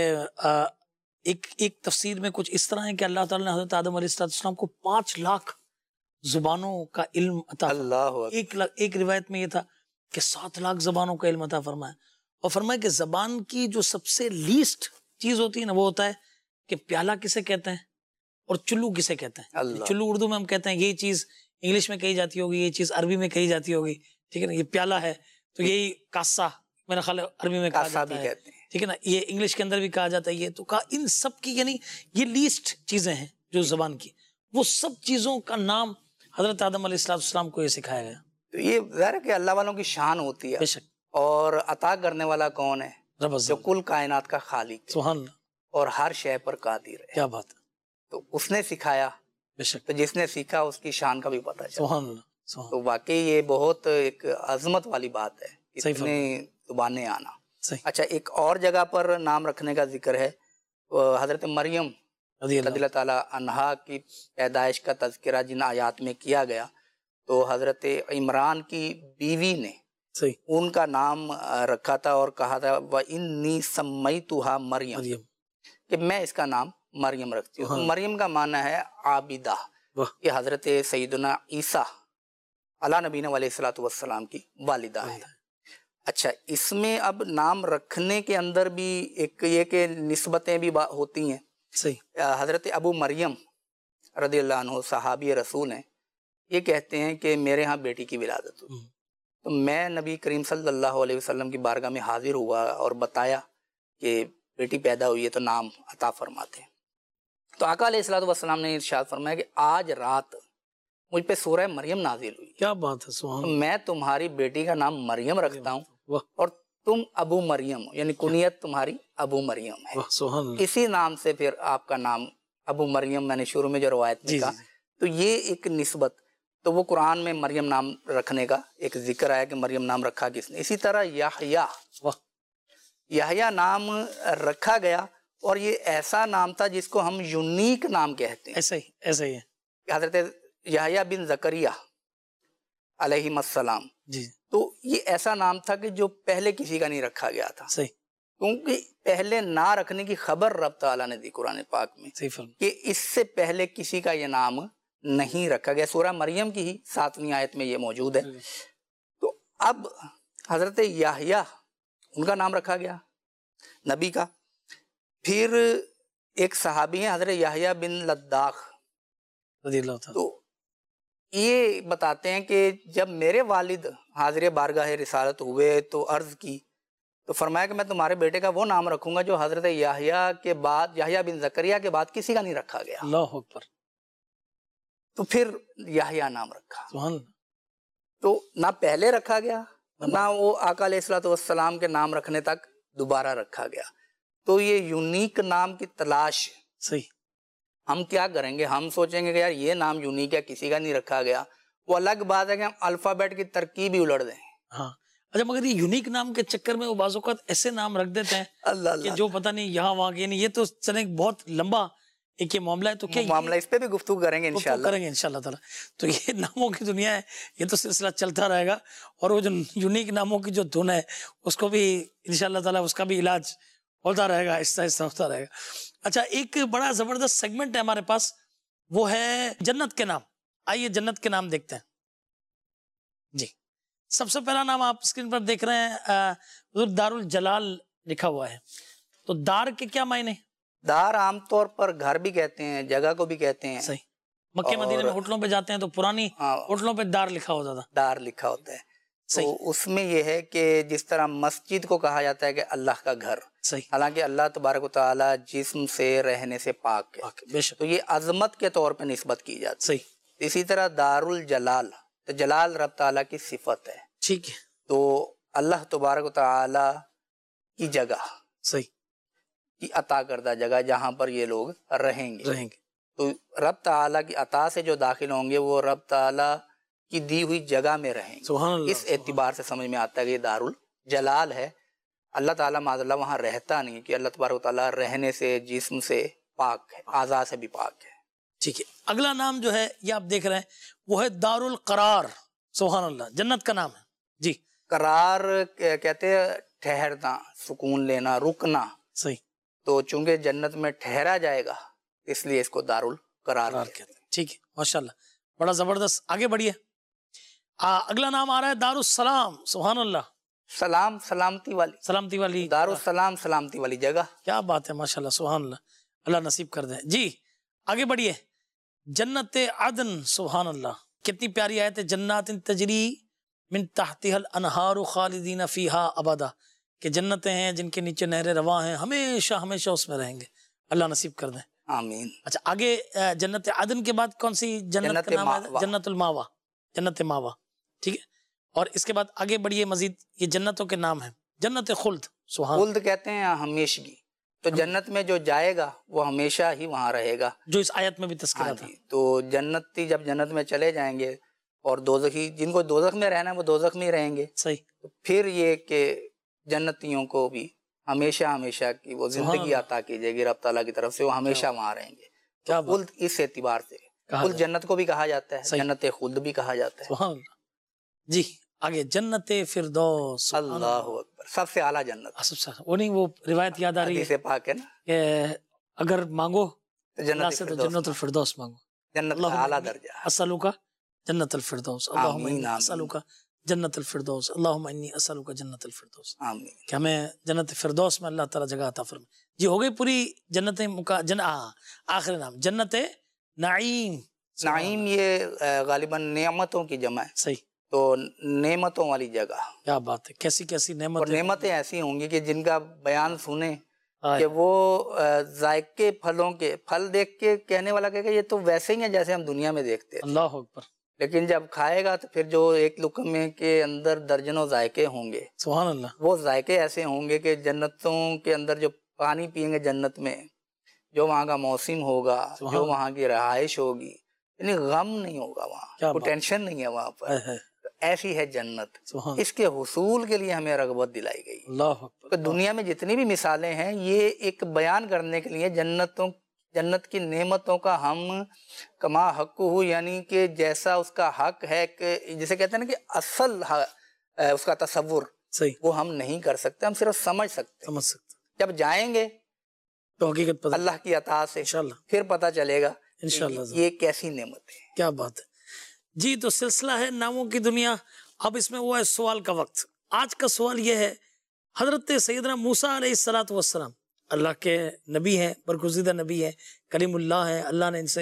ایک تفسیر میں کچھ اس طرح ہے کہ اللہ تعالیٰ نے حضرت آدم علیہ السلام کو 5 لاکھ زبانوں کا علم عطا فرمایا. ایک روایت میں یہ تھا کہ 7 لاکھ زبانوں کا علم عطا فرمایا, اور فرمایا کہ زبان کی جو سب سے لیسٹ چیز ہوتی ہے نا وہ ہوتا ہے کہ پیالہ کسے کہتے ہیں اور چلو کسے کہتے ہیں. چلو اردو میں ہم کہتے ہیں, یہی چیز انگلش میں کہی جاتی ہوگی, یہ چیز عربی میں کہی جاتی ہوگی, ٹھیک ہے نا. یہ پیالہ ہے تو یہی کاسا میرا خیال عربی میں کہا جاتا ہے, ٹھیک ہے نا. یہ انگلش کے اندر بھی کہا جاتا ہے. یہ تو کہا ان سب کی یعنی یہ لیسٹ چیزیں ہیں جو زبان کی, وہ سب چیزوں کا نام حضرت آدم علیہ السلام کو یہ سکھایا گیا. تو یہ ظاہر ہے کہ اللہ والوں کی شان ہوتی ہے, بے شک, اور عطا کرنے والا کون ہے؟ رب جو کل کائنات کا خالق ہے, سبحان اللہ, اور ہر شے پر قادر ہے. کیا بات ہے, تو اس نے سکھایا, بے شک, تو جس نے سیکھا اس کی شان کا بھی پتہ چلا. سبحان اللہ, سبحان. تو واقعی یہ بہت ایک عظمت والی بات ہے, اتنے زبانیں آنا. اچھا ایک اور جگہ پر نام رکھنے کا ذکر ہے, حضرت مریم رضی اللہ تعالیٰ عنہا کی پیدائش کا تذکرہ جن آیات میں کیا گیا, تو حضرت عمران کی بیوی نے ان کا نام رکھا تھا اور کہا تھا وَإِنِّي سَمَّيْتُهَا مریم, کہ میں اس کا نام مریم رکھتی ہوں. مریم کا معنی ہے عابدہ, یہ حضرت سیدنا عیسیٰ علیہ نبینا علیہ الصلوۃ والسلام کی والدہ ہے. اچھا اس میں اب نام رکھنے کے اندر بھی ایک یہ کہ نسبتیں بھی ہوتی ہیں. حضرت ابو مریم رضی اللہ عنہ صحابی رسول ہیں, یہ کہتے ہیں کہ میرے ہاں بیٹی کی ولادت ہوئی, تو میں نبی کریم صلی اللہ علیہ وسلم کی بارگاہ میں حاضر ہوا اور بتایا کہ بیٹی پیدا ہوئی ہے تو نام عطا فرماتے ہیں. تو آقا علیہ الصلوۃ والسلام نے ارشاد فرمایا کہ آج رات مجھ پہ سورہ مریم نازل ہوئی. کیا بات ہے, سبحان اللہ. میں تمہاری بیٹی کا نام مریم رکھتا ہوں اور تم ابو مریم ہو, یعنی کنیت تمہاری ابو مریم ہے. اسی نام سے پھر آپ کا نام ابو مریم, میں نے شروع میں جو روایت میں کہا, تو یہ ایک نسبت. تو وہ قرآن میں مریم نام رکھنے کا ایک ذکر آیا کہ مریم نام رکھا کس نے. اسی طرح یحییٰ نام رکھا گیا, اور یہ ایسا نام تھا جس کو ہم یونیک نام کہتے ہیں. ایسا ہی ہے. حضرت یحییٰ بن زکریا علیہ السلام, تو یہ ایسا نام تھا کہ جو پہلے کسی کا نہیں رکھا گیا تھا, کیونکہ پہلے نہ رکھنے کی خبر رب تعالیٰ نے دی قرآن پاک میں کہ اس سے پہلے کسی کا یہ نام نہیں رکھا گیا. سورہ مریم کی ہی 7ویں آیت میں یہ موجود ہے. تو اب حضرت یحییٰ ان کا نام رکھا گیا نبی کا. پھر ایک صحابی ہیں حضرت یحییٰ بن لداخ, رضی اللہ تعالیٰ. تو یہ بتاتے ہیں کہ جب میرے والد حاضر بارگاہ رسالت ہوئے تو عرض کی تو فرمایا کہ میں تمہارے بیٹے کا وہ نام رکھوں گا جو حضرت یحییٰ کے بعد، یحییٰ بن زکریا کے بعد کسی کا نہیں رکھا گیا. اللہ اکبر. تو پھر یحییٰ نام رکھا. سبحان اللہ. تو نہ پہلے رکھا گیا نہ وہ آقا علیہ الصلوۃ والسلام کے نام رکھنے تک دوبارہ رکھا گیا. تو یہ یونیک نام کی تلاش صحیح. ہم کیا کریں گے؟ ہم سوچیں گے کہ یار یہ نام یونیک ہے، کسی کا نہیں رکھا گیا. وہ الگ بات ہے کہ ہم الفابیٹ کی ترکیب ہی الٹ دیں. ہاں اچھا، مگر یہ یونیک نام کے چکر میں وہ بعض اوقات ایسے نام رکھ دیتے ہیں اللہ کہ اللہ جو پتہ نہیں یہاں وہاں کے نہیں. یہ تو چلیں بہت لمبا ایک یہ معاملہ ہے. تو کیا معاملہ اس پہ بھی گفتگو کریں گے انشاءاللہ. کریں گے انشاءاللہ تعالیٰ. تو یہ ناموں کی دنیا ہے، یہ تو سلسلہ چلتا رہے گا، اور وہ جو یونیک ناموں کی جو دھن ہے اس کو بھی انشاءاللہ تعالیٰ اس کا بھی علاج ہوتا رہے گا، آہستہ آہستہ ہوتا رہے گا. اچھا، ایک بڑا زبردست سیگمنٹ ہے ہمارے پاس، وہ ہے جنت کے نام. آئیے جنت کے نام دیکھتے ہیں. جی، سب سے پہلا نام آپ اسکرین پر دیکھ رہے ہیں، دار الجلال لکھا ہوا ہے. تو دار کے کیا معنی؟ دار عام طور پر گھر بھی کہتے ہیں، جگہ کو بھی کہتے ہیں. صحیح. مکہ مدینے میں ہوٹلوں پہ جاتے ہیں تو پرانی ہوٹلوں پہ دار لکھا ہوتا تھا. دار لکھا ہوتا ہے. تو اس میں یہ ہے کہ جس طرح مسجد کو کہا جاتا ہے کہ اللہ کا گھر، صحیح، حالانکہ اللہ تبارک و تعالی جسم سے رہنے سے پاک ہے، بے شک. تو یہ عظمت کے طور پہ نسبت کی جاتی ہے. صحیح. اسی طرح دار الجلال، تو جلال رب تعالیٰ کی صفت ہے. ٹھیک ہے. تو اللہ تبارک و تعالی کی جگہ، صحیح، کی عطا کردہ جگہ جہاں پر یہ لوگ رہیں گے. تو رب تعالیٰ کی عطا سے جو داخل ہوں گے وہ رب تعالیٰ کی دی ہوئی جگہ میں رہیں گے. سبحان اللہ. اس اعتبار سے سمجھ میں آتا ہے کہ یہ دار الجلال ہے. اللہ تعالیٰ معاذ اللہ وہاں رہتا نہیں، کہ اللہ تبارک و تعالیٰ رہنے سے، جسم سے پاک ہے، اعضاء سے بھی پاک ہے. ٹھیک ہے. اگلا نام جو ہے یہ آپ دیکھ رہے ہیں، وہ ہے دار القرار. سبحان اللہ، جنت کا نام ہے. جی. قرار کہتے ہیں ٹھہرنا، سکون لینا، رکنا. صحیح. تو چونکہ جنت میں ٹھہرا جائے گا اس لیے اس کو دار القرار کہتے ہیں. ٹھیک ہے، ماشاءاللہ، بڑا زبردست. آگے بڑھیے. اگلا نام آ رہا ہے دار السلام. سبحان اللہ. سلام، سلامتی والی، سلامتی والی. دار السلام سلامتی والی جگہ. کیا بات ہے، ماشاءاللہ، سبحان اللہ. اللہ نصیب کر دیں. جی آگے بڑھیے. جنت عدن. سبحان اللہ، کتنی پیاری آیت ہے. جنات تجری من تحتها الانہار خالدین فیہا ابدا، کہ جنتیں ہیں جن کے نیچے نہریں رواں ہیں، ہمیشہ ہمیشہ اس میں رہیں گے. اللہ نصیب کر دیں. آمین. اچھا، آگے جنت عدن کے بعد کون سی جنت کا نام ہے؟ جنت الماوا. جنت ماوا. ٹھیک ہے. اور اس کے بعد آگے بڑھیے مزید. یہ جنتوں کے نام ہیں. جنت خلد. سبحان. خلد کہتے ہیں ہمیشگی. تو جنت میں جو جائے گا وہ ہمیشہ ہی وہاں رہے گا، جو اس آیت میں بھی تذکرہ تھا. تو جنتی جب جنت میں چلے جائیں گے، اور دوزخی جن کو دوزخ میں رہنا ہے وہ دوزخ میں رہیں گے. صحیح. تو پھر یہ کہ جنتیوں کو بھی ہمیشہ ہمیشہ کی وہ زندگی عطا کی جائے گی رب تعالیٰ کی طرف سے، وہ ہمیشہ وہاں رہیں گے. خلد اس اعتبار سے خلد جنت کو بھی کہا جاتا ہے، جنت خلد بھی کہا جاتا ہے. سبحان اللہ. جی آگے جنت فردوس. اللہ اکبر، سب سے اعلیٰ جنت. وہ نہیں، وہ روایت یاد آ رہی حدیث پاک ہے نا کہ اگر مانگو جنت سے تو جنت الفردوس مانگو. جنت کا اعلیٰ درجہ. اسألوک جنت الفردوس. اللہم انی اسألوک جنت الفردوس. اللہم انی اسألوک جنت الفردوس. آمین. کہ ہمیں جنت فردوس میں اللہ تعالیٰ جگہ عطا فرمائے. جی ہو گئی پوری جنت آخری نام جنت نعیم. نعیم یہ غالباً نعمتوں کی جمع ہے. صحیح. تو نعمتوں والی جگہ. کیا بات ہے، کیسی کیسی اور نعمتیں ایسی ہوں گی کہ جن کا بیان سنیں کہ وہ ذائقے پھلوں کے، پھل دیکھ کے کہنے والا کہے کہ یہ تو ویسے ہی ہیں جیسے ہم دنیا میں دیکھتے ہیں. اللہ اکبر. لیکن جب کھائے گا تو پھر جو ایک لقمے کے اندر درجنوں ذائقے ہوں گے. سبحان اللہ. وہ ذائقے ایسے ہوں گے کہ جنتوں کے اندر جو پانی پیئیں گے جنت میں، جو وہاں کا موسم ہوگا، جو وہاں کی رہائش ہوگی، یعنی غم نہیں ہوگا وہاں، کوئی ٹینشن نہیں ہے وہاں پر. ایسی ہے جنت. اس کے حصول کے لیے ہمیں رغبت دلائی گئی. اللہ اکبر. دنیا میں جتنی بھی مثالیں ہیں یہ ایک بیان کرنے کے لیے جنت کی نعمتوں کا ہم کما حق ہو، یعنی کہ جیسا اس کا حق ہے، کہ جسے کہتے ہیں نا کہ اصل اس کا تصور وہ ہم نہیں کر سکتے، ہم صرف سمجھ سکتے. جب جائیں گے تو حقیقت پتہ اللہ کی عطا سے انشاءاللہ پھر پتہ چلے گا انشاءاللہ یہ کیسی نعمت ہے. کیا بات ہے. جی تو سلسلہ ہے ناموں کی دنیا. اب اس میں وہ ہے سوال کا وقت. آج کا سوال یہ ہے، حضرت سیدنا موسیٰ علیہ السلام اللہ کے نبی ہیں، برگزیدہ نبی ہیں، کلیم اللہ ہیں، اللہ نے ان سے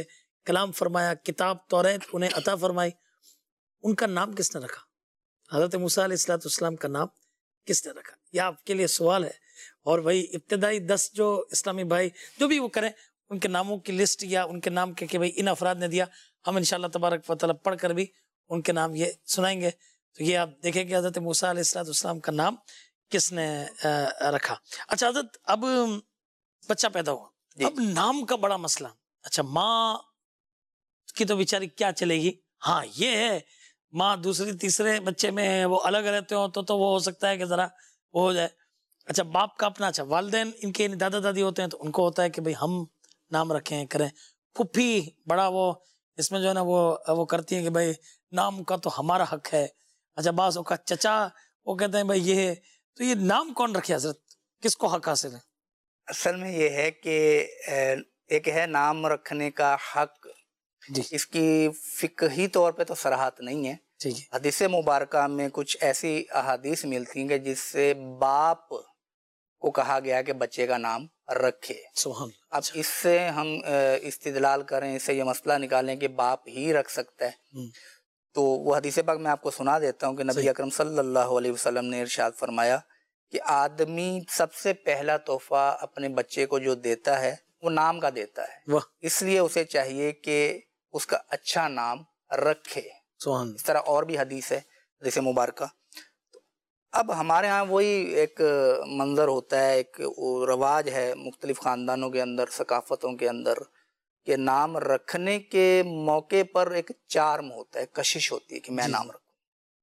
کلام فرمایا, کتاب توریت انہیں عطا فرمائی, ان کا نام کس نے رکھا؟ حضرت موسیٰ علیہ السلام کا نام کس نے رکھا؟ یہ آپ کے لیے سوال ہے. اور بھائی ابتدائی 10 جو اسلامی بھائی جو بھی وہ کریں, ان کے ناموں کی لسٹ یا ان کے نام کہ بھائی ان افراد نے دیا, ہم انشاءاللہ تبارک و تعالیٰ پڑھ کر بھی ان کے نام یہ سنائیں گے. تو یہ آپ دیکھیں کہ حضرت موسیٰ علیہ السلام کا نام کس نے رکھا. اچھا حضرت, اب بچہ پیدا ہوا, اب نام کا بڑا مسئلہ. اچھا, ماں کی تو بیچاری کیا چلے گی, ہاں یہ ہے ماں دوسری تیسرے بچے میں وہ الگ رہتے ہوں تو وہ ہو سکتا ہے کہ ذرا وہ ہو جائے. اچھا, باپ کا اپنا, اچھا والدین ان کے دادا دادی ہوتے ہیں تو ان کو ہوتا ہے کہ بھئی ہم نام رکھیں کریں. پھپھی بڑا وہ اس میں جو ہے نا وہ کرتی ہیں کہ بھئی نام کا تو ہمارا حق ہے. اچھا, بعض کا چچا وہ کہتے ہیں بھئی یہ ہے. تو یہ نام کون رکھے حضرت, کس کو حق حاصل ہے؟ اصل میں یہ ہے کہ ایک ہے نام رکھنے کا حق, اس کی فقہی طور پہ تو صراحت نہیں ہے. حدیث مبارکہ میں کچھ ایسی احادیث ملتی ہیں کہ جس سے باپ کو کہا گیا کہ بچے کا نام رکھے. اب اس سے ہم استدلال کریں, اس سے یہ مسئلہ نکالیں کہ باپ ہی رکھ سکتا ہے, تو وہ حدیث پاک میں آپ کو سنا دیتا ہوں کہ نبی اکرم صلی اللہ علیہ وسلم نے ارشاد فرمایا کہ آدمی سب سے پہلا تحفہ اپنے بچے کو جو دیتا ہے وہ نام کا دیتا ہے, اس لیے اسے چاہیے کہ اس کا اچھا نام رکھے. اس طرح اور بھی حدیث ہے, حدیث مبارکہ. اب ہمارے ہاں وہی ایک منظر ہوتا ہے, ایک رواج ہے مختلف خاندانوں کے اندر, ثقافتوں کے اندر, کہ نام رکھنے کے موقع پر ایک چارم ہوتا ہے, کشش ہوتی ہے کہ میں نام رکھوں.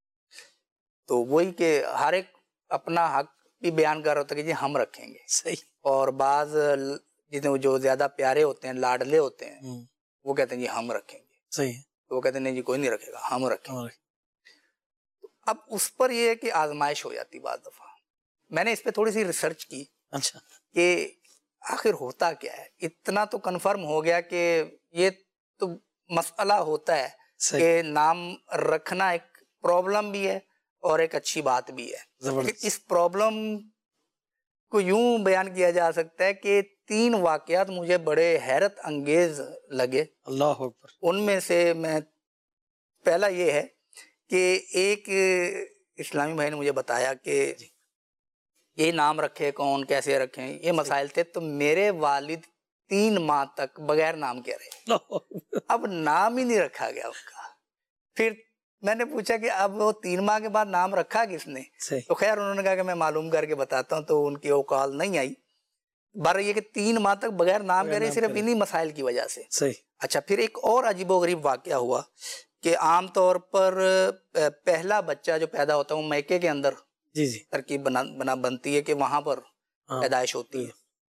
تو وہی کہ ہر ایک اپنا حق بھی بیان کر رہا ہوتا ہے کہ جی ہم رکھیں گے. صحیح. اور بعض جتنے جو زیادہ پیارے ہوتے ہیں, لاڈلے ہوتے ہیں, وہ کہتے ہیں جی ہم رکھیں گے. صحیح. تو وہ کہتے ہیں نہیں جی کوئی نہیں رکھے گا, ہم رکھیں گے. اب اس پر یہ ہے کہ آزمائش ہو جاتی بعض دفعہ. میں نے اس پہ تھوڑی سی ریسرچ کی کہ آخر ہوتا کیا ہے. اتنا تو کنفرم ہو گیا کہ یہ تو مسئلہ ہوتا ہے کہ نام رکھنا ایک پرابلم بھی ہے اور ایک اچھی بات بھی ہے. اس پرابلم کو یوں بیان کیا جا سکتا ہے کہ 3 واقعات مجھے بڑے حیرت انگیز لگے. اللہ اکبر. ان میں سے میں پہلا یہ ہے کہ ایک اسلامی بھائی نے مجھے بتایا کہ یہ نام رکھے کون, کیسے رکھیں, یہ مسائل تھے. تو میرے والد 3 ماہ تک بغیر نام کے رہے, اب نام ہی نہیں رکھا گیا ان کا. پھر میں نے پوچھا کہ اب وہ 3 ماہ کے بعد نام رکھا کس نے؟ تو خیر انہوں نے کہا کہ میں معلوم کر کے بتاتا ہوں. تو ان کی وہ کال نہیں آئی. بار یہ کہ 3 ماہ تک بغیر نام کے رہے صرف انہی مسائل کی وجہ سے. اچھا, پھر ایک اور عجیب و غریب واقعہ ہوا کہ عام طور پر پہلا بچہ جو پیدا ہوتا ہے وہ میکے کے اندر ترکیب بنتی ہے کہ وہاں پر پیدائش ہوتی ہے.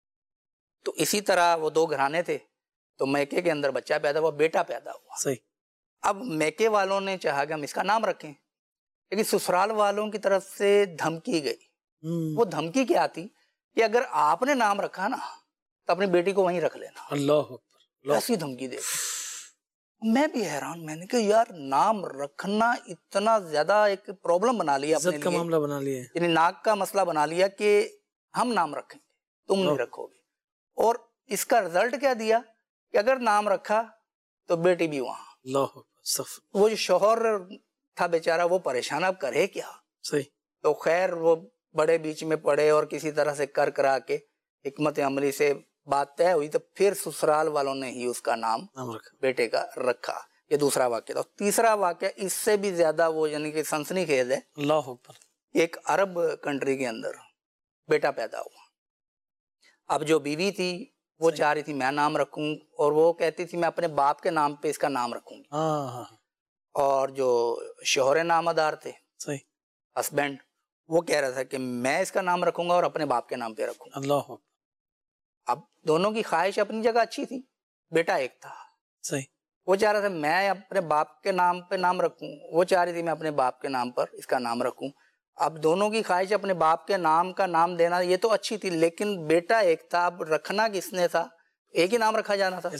تو اسی طرح وہ 2 گھرانے تھے, تو میکے کے اندر بچہ پیدا ہوا, بیٹا پیدا ہوا. اب میکے والوں نے چاہا کہ ہم اس کا نام رکھیں, لیکن سسرال والوں کی طرف سے دھمکی گئی. وہ دھمکی کیا تھی کہ اگر آپ نے نام رکھا نا تو اپنی بیٹی کو وہیں رکھ لینا. اللہ اکبر. ایسی دھمکی دے. میں بھی حیران, میں نے کہا یار نام رکھنا اتنا زیادہ ایک پرابلم بنا لیا, عزت کا معاملہ بنا لیا, یعنی ناک کا مسئلہ بنا لیا کہ ہم نام رکھیں گے تم نہیں رکھو گے. اور اس کا رزلٹ کیا دیا کہ اگر نام رکھا تو بیٹی بھی وہاں. اللہ وہ جو شوہر تھا بیچارہ وہ پریشان, اب کرے کیا. صحیح. تو خیر وہ بڑے بیچ میں پڑے اور کسی طرح سے کرا کے حکمت عملی سے بات طے ہوئی, تو پھر سسرال والوں نے ہی اس کا نام بیٹے کا رکھا. یہ دوسرا واقعہ تھا. تیسرا واقعہ اس سے بھی زیادہ وہ یعنی کہ سنسنی خیز ہے. اللہ اکبر. ایک عرب کنٹری کے اندر بیٹا پیدا ہوا. اب جو بیوی تھی وہ چاہ رہی تھی میں نام رکھوں, اور وہ کہتی تھی میں اپنے باپ کے نام پہ اس کا نام رکھوں گی. اور جو شوہر نامدار تھے, ہسبینڈ, وہ کہہ رہا تھا کہ میں اس کا نام رکھوں گا اور اپنے باپ کے نام پہ رکھوں گا. اللہ. اب دونوں کی خواہش اپنی جگہ اچھی تھی. بیٹا ایک تھا, صحیح, وہ چاہ رہا تھا میں اپنے باپ کے نام پہ نام رکھوں, وہ چاہ رہی تھی میں اپنے باپ کے نام پر اس کا نام رکھوں. اب دونوں کی خواہش اپنے باپ کے نام کا نام دینا یہ تو اچھی تھی, لیکن بیٹا ایک تھا, اب رکھنا کس نے تھا, ایک ہی نام رکھا جانا تھا.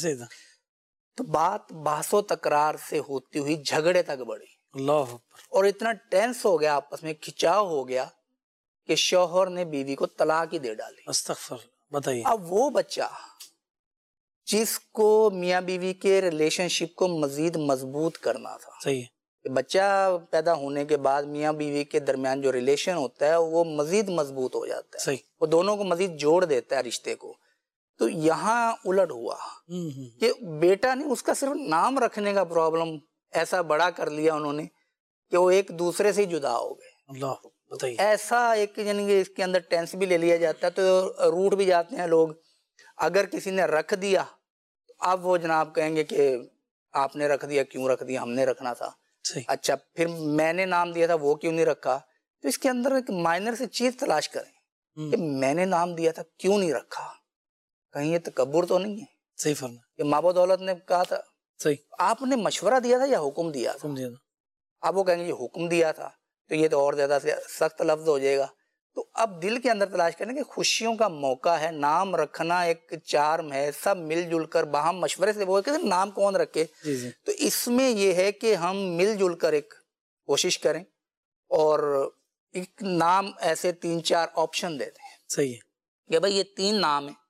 تو بات بحث و تکرار سے ہوتی ہوئی جھگڑے تک بڑھی. اللہ. اور اتنا ٹینس ہو گیا, آپس میں کھچاؤ ہو گیا کہ شوہر نے بیوی کو طلاق ہی دے ڈالی. استغفر. بتائیے. اب وہ بچہ جس کو میاں بیوی کے ریلیشن شپ کو مزید مضبوط کرنا تھا. صحیح ہے. بچہ پیدا ہونے کے بعد میاں بیوی کے درمیان جو ریلیشن ہوتا ہے وہ مزید مضبوط ہو جاتا ہے. صحیح. وہ دونوں کو مزید جوڑ دیتا ہے رشتے کو. تو یہاں الٹ ہوا کہ بیٹا نے اس کا صرف نام رکھنے کا پرابلم ایسا بڑا کر لیا انہوں نے کہ وہ ایک دوسرے سے جدا ہو گئے. اللہ بتائیے. ایسا ایک یعنی کہ اس کے اندر ٹینس بھی لے لیا جاتا ہے تو روٹ بھی جاتے ہیں لوگ. اگر کسی نے رکھ دیا اب وہ جناب کہیں گے کہ آپ نے رکھ دیا, کیوں رکھ دیا, ہم نے رکھنا تھا. اچھا پھر میں نے نام دیا تھا وہ کیوں نہیں رکھا. تو اس کے اندر ایک مائنر سے چیز تلاش کریں کہ میں نے نام دیا تھا کیوں نہیں رکھا, کہیں یہ تکبر تو نہیں ہے. صحیح فرمایا. کہ ماں باپ دولت نے کہا تھا, صحیح, آپ نے مشورہ دیا تھا یا حکم دیا تھا. اب وہ کہیں گے یہ حکم دیا تھا تو یہ تو اور زیادہ سے سخت لفظ ہو جائے گا. تو اب دل کے اندر تلاش کریں کہ خوشیوں کا موقع ہے, نام رکھنا ایک چارم ہے, سب مل جل کر باہم مشورے سے وہ کہ نام کون رکھے. تو اس میں یہ ہے کہ ہم مل جل کر ایک کوشش کریں اور ایک نام ایسے 3-4 آپشن دے دیں. صحیح ہے کہ بھائی یہ 3 نام ہیں,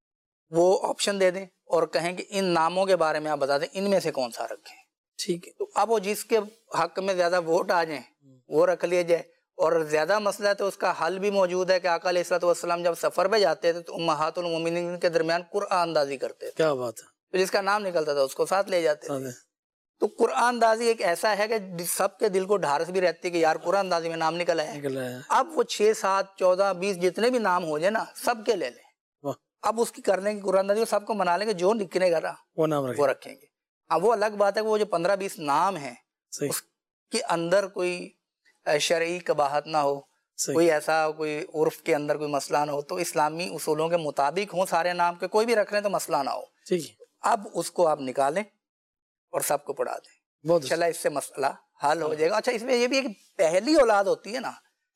وہ آپشن دے دیں اور کہیں کہ ان ناموں کے بارے میں آپ بتا دیں ان میں سے کون سا رکھیں. ٹھیک ہے. تو اب وہ جس کے حق میں زیادہ ووٹ آ جائیں وہ رکھ لیا جائے. اور زیادہ مسئلہ ہے تو اس کا حل بھی موجود ہے کہ آقا علیہ الصلوۃ والسلام جب سفر پہ جاتے تھے تو امہات المومنین کے درمیان قرآن اندازی کرتے تھے. کیا بات ہے. تو جس کا نام نکلتا تھا اس کو ساتھ لے جاتے تھے. تو قرآن اندازی ایک ایسا ہے کہ سب کے دل کو ڈھارس بھی رہتی ہے کہ یار قرآن اندازی میں نام نکلا ہے. اب وہ 6, 7, 14, 20 جتنے بھی نام ہو جائے نا سب کے لے لیں. اب اس کی کرنے کی قرآن اندازی سب کو منا لیں گے, جو نکلے گا وہ رکھیں گے. اب وہ الگ بات ہے کہ وہ جو 15-20 نام ہیں اس کے اندر کوئی شرعی قباحت نہ ہو, کوئی ایسا کوئی عرف کے اندر کوئی مسئلہ نہ ہو, تو اسلامی اصولوں کے مطابق ہوں سارے نام کے, کوئی بھی رکھ لیں تو مسئلہ نہ ہو. اب اس کو آپ نکالیں اور سب کو پڑھا دیں, چلا اس سے مسئلہ حل ہو جائے گا. اچھا اس میں یہ بھی ہے کہ پہلی اولاد ہوتی ہے نا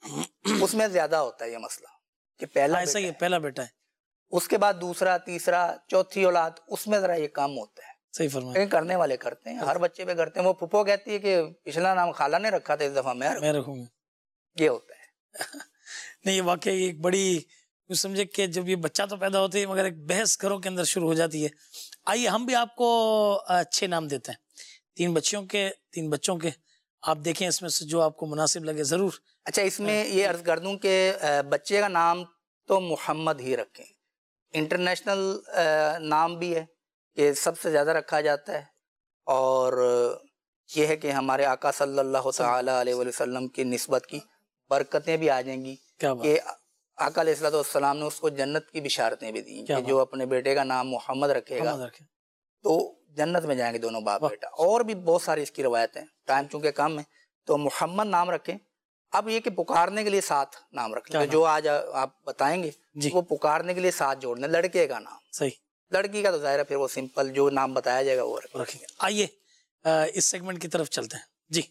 اس میں زیادہ ہوتا ہے یہ مسئلہ کہ پہلا بیٹا ہے, اس کے بعد دوسرا, تیسرا, چوتھی اولاد, اس میں ذرا یہ کام ہوتا ہے. صحیح فرمایا. کرنے والے کرتے ہیں, ہر بچے پہ کرتے ہیں. وہ پھپھو کہتی ہے کہ پچھلا نام خالہ نے رکھا تھا اس دفعہ میں رکھوں گا. یہ ہوتا ہے. نہیں یہ واقعی ایک بڑی سمجھے کہ جب یہ بچہ تو پیدا ہوتے ہے مگر ایک بحث گھروں کے اندر شروع ہو جاتی ہے. آئیے ہم بھی آپ کو 6 نام دیتے ہیں, 3 بچوں کے آپ دیکھیں اس میں سے جو آپ کو مناسب لگے ضرور. اچھا اس میں یہ عرض کر دوں کہ بچے کا نام تو محمد ہی رکھیں. انٹرنیشنل نام بھی ہے کہ سب سے زیادہ رکھا جاتا ہے, اور یہ ہے کہ ہمارے آقا صلی اللہ تعالی علیہ وسلم کی نسبت کی برکتیں بھی آ جائیں گی کہ آقا علیہ الصلوۃ والسلام نے اس کو جنت کی بشارتیں بھی دی کہ جو اپنے بیٹے کا نام محمد رکھے گا تو جنت میں جائیں گے دونوں باپ بیٹا. اور بھی بہت ساری اس کی روایتیں, ٹائم چونکہ کم ہے تو محمد نام رکھیں. اب یہ کہ پکارنے کے لیے 7 نام رکھیں, جو آج آپ بتائیں گے وہ پکارنے کے لیے 7 جوڑنے. لڑکے کا نام, صحیح, لڑکی کا تو ظاہر ہے پھر وہ سمپل جو نام بتایا جائے گا وہ رکھیں گے. آئیے اس سیگمنٹ کی طرف چلتے ہیں. جی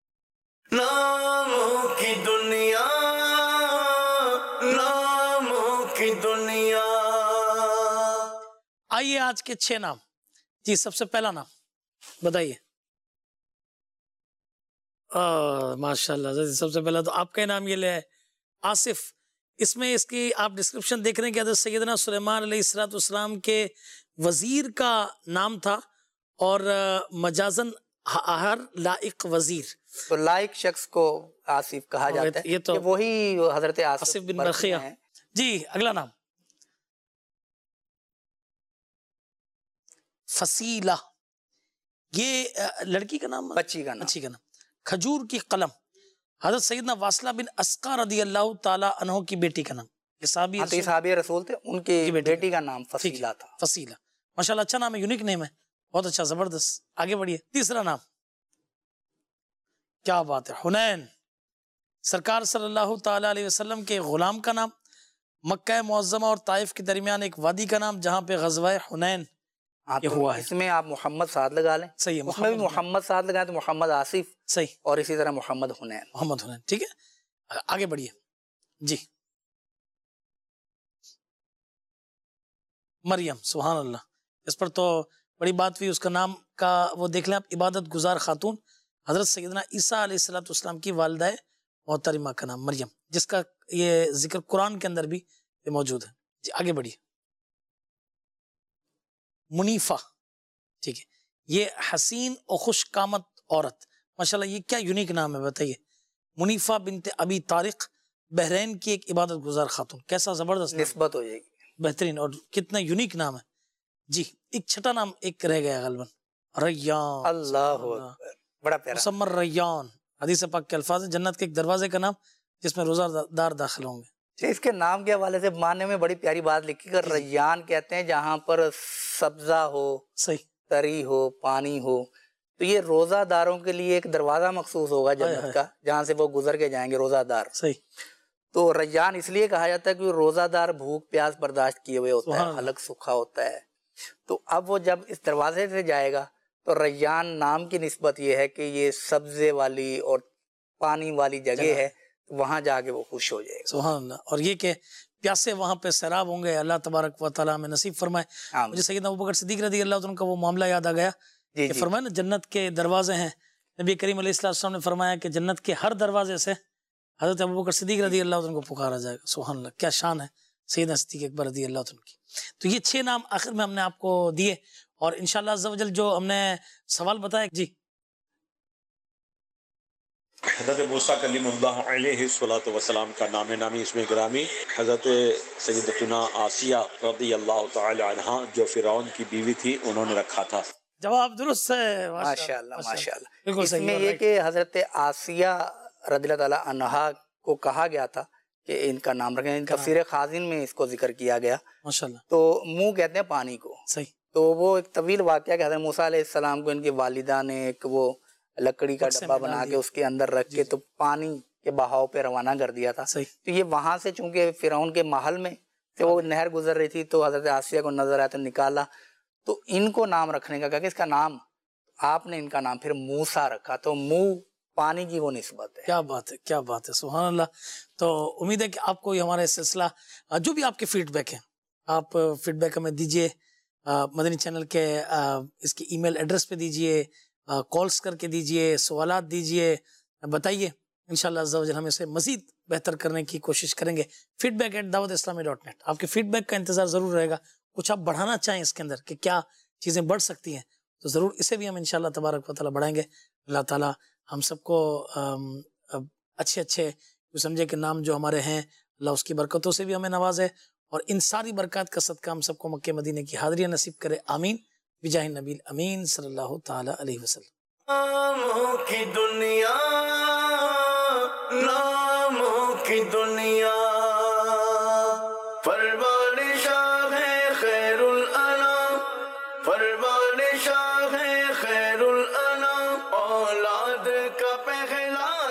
ناموں کی دنیا, ناموں کی دنیا. آئیے آج کے 6 نام. جی سب سے پہلا نام بتائیے. ماشاءاللہ سب سے پہلا تو آپ کا نام یہ لے آصف. اس میں اس کی آپ ڈسکرپشن دیکھ رہے ہیں کہ حضرت سیدنا سلیمان علیہ الصلوۃ والسلام کے وزیر کا نام تھا اور مجازن ہر لائق وزیر. تو لائق شخص کو آصف کہا جاتا ہے, یہ تو وہی حضرت آصف بن برقیہ. جی اگلا نام فصیلہ, یہ لڑکی کا نام, بچی کا نام. کھجور کی قلم, حضرت سیدنا واصلہ بن اسقا رضی اللہ تعالی عنہ کی بیٹی کا نام. یہ صحابی رسول تھے, ان کی بیٹی کا نام فصیلہ تھا. فصیلہ ماشاءاللہ اچھا نام ہے, یونیک نیم ہے, بہت اچھا, زبردست. آگے بڑھیے. تیسرا نام, کیا بات ہے, حنین. سرکار صلی اللہ تعالی علیہ وسلم کے غلام کا نام. مکہ معظمہ اور طائف کے درمیان ایک وادی کا نام جہاں پہ غزوہ حنین یہ ہوا ہے. اس میں آپ محمد ساتھ لگا لیں. صحیح ہے, اس میں بھی محمد ساتھ لگائیں تو محمد آصف. صحیح, اور اسی طرح محمد حنین. ٹھیک ہے. آگے بڑھیے. جی مریم, سبحان اللہ, اس پر تو بڑی بات ہوئی. اس کا نام کا وہ دیکھ لیں آپ, عبادت گزار خاتون, حضرت سیدنا عیسیٰ علیہ الصلوۃ والسلام کی والدہ محترمہ کا نام مریم, جس کا یہ ذکر قرآن کے اندر بھی موجود ہے. جی آگے بڑھیے. منیفہ. ٹھیک ہے, یہ حسین اور خوش قامت عورت, ماشاءاللہ یہ کیا یونیک نام ہے بتائیے. منیفہ بنت ابی طارق, بحرین کی ایک عبادت گزار خاتون. کیسا زبردست نسبت ہو جائے گی, بہترین, اور کتنا یونیک نام ہے. جی ایک چھٹا نام ایک رہ گیا غالباً, ریان. اللہ اکبر, بڑا پیارا. مسمر ریان, حدیث پاک کے الفاظ ہیں, جنت کے ایک دروازے کا نام جس میں روزہ دار داخل ہوں گے. اس کے نام کے حوالے سے معنی میں بڑی پیاری بات لکھی کہ ریان کہتے ہیں جہاں پر سبزہ ہو, صحیح, تری ہو, پانی ہو. تو یہ روزہ داروں کے لیے ایک دروازہ مخصوص ہوگا جنت کا, جہاں سے وہ گزر کے جائیں گے روزہ دار. صحیح. تو ریان اس لیے کہا جاتا ہے کہ روزہ دار بھوک پیاس برداشت کیے ہوئے ہوتا ہے, حلق سوکھا ہوتا ہے. تو اب وہ جب اس دروازے سے جائے گا تو ریان نام کی نسبت یہ ہے کہ یہ سبزے والی اور پانی والی جگہ ہے, وہاں جا کے وہ خوش ہو جائے گا. سبحان اللہ. اور یہ کہ پیاسے وہاں پہ سیراب ہوں گے, اللہ تبارک و تعالیٰ میں نصیب فرمائے. مجھے سیدنا ابوبکر صدیق رضی اللہ عنہ کا وہ معاملہ یاد آ گیا کہ فرمایا نا جنت کے دروازے ہیں. نبی کریم علیہ السلام نے فرمایا کہ جنت کے ہر دروازے سے حضرت ابوبکر صدیق رضی اللہ عنہ کو پکارا جائے گا. سبحان اللہ, کیا شان ہے سیدنا صدیق اکبر رضی اللہ عنہ کی. تو یہ 6 نام آخر میں ہم نے آپ کو دیے, اور انشاءاللہ عز و جل جو ہم نے سوال بتایا. جی حضرت موسیٰ کلیم اللہ علیہ الصلوۃ والسلام کا نام نامی اسم گرامی حضرت سیدتنا آسیہ رضی اللہ تعالی عنہا جو فرعون کی بیوی تھی انہوں نے رکھا تھا. جواب درست ہے, ماشاءاللہ ماشاءاللہ. بالکل اس صحیح. میں یہ کہ حضرت آسیہ رضی اللہ تعالی عنہا کو کہا گیا تھا کہ ان کا نام رکھیں. تفسیر خازن میں اس کو ذکر کیا گیا. ماشاءاللہ. تو منہ کہتے ہیں پانی کو. صحیح. تو وہ ایک طویل واقعہ کہ حضرت موسیٰ علیہ السلام کو ان کی والدہ نے ایک وہ لکڑی کا ڈبہ بنا کے اس کے اندر رکھ کے تو پانی کے بہاؤ پہ روانہ کر دیا تھا. تو یہ وہاں سے چونکہ فرعون کے محل میں سے وہ نہر گزر رہی تھی تو حضرت آسیہ کو نظر آیا تو نکالا, تو ان کو نام رکھنے کا کہا کہ اس کا نام آپ نے ان کا نام پھر موسیٰ رکھا. تو منہ پانی کی وہ نسبت ہے. کیا بات ہے, کیا بات ہے, سبحان اللہ. تو امید ہے کہ آپ کو یہ ہمارا سلسلہ جو بھی آپ کے فیڈ بیک ہیں آپ فیڈ بیک ہمیں دیجئے, مدنی چینل کے اس کی ای میل ایڈریس پہ دیجئے, کالز کر کے دیجئے, سوالات دیجئے, بتائیے. انشاءاللہ عز و جل ہم اسے مزید بہتر کرنے کی کوشش کریں گے. feedback@dawatIslami.net. آپ کے فیڈ بیک کا انتظار ضرور رہے گا. کچھ آپ بڑھانا چاہیں اس کے اندر کہ کیا چیزیں بڑھ سکتی ہیں تو ضرور اسے بھی ہم انشاءاللہ تبارک و تعالیٰ بڑھائیں گے. اللہ تعالیٰ ہم سب کو اچھے سمجھے کہ نام جو ہمارے ہیں اللہ اس کی برکتوں سے بھی ہمیں نوازے, اور ان ساری برکات کا صدقہ ہم سب کو مکہ مدینے کی حاضری نصیب کرے. آمین بجاہ النبی امین صلی اللہ تعالی علیہ وسلم. ناموں کی دنیا, ناموں کی دنیا, پروان شاہ ہے خیر الانام, پروان شاہ ہے خیر الانام, اولاد کا پہلا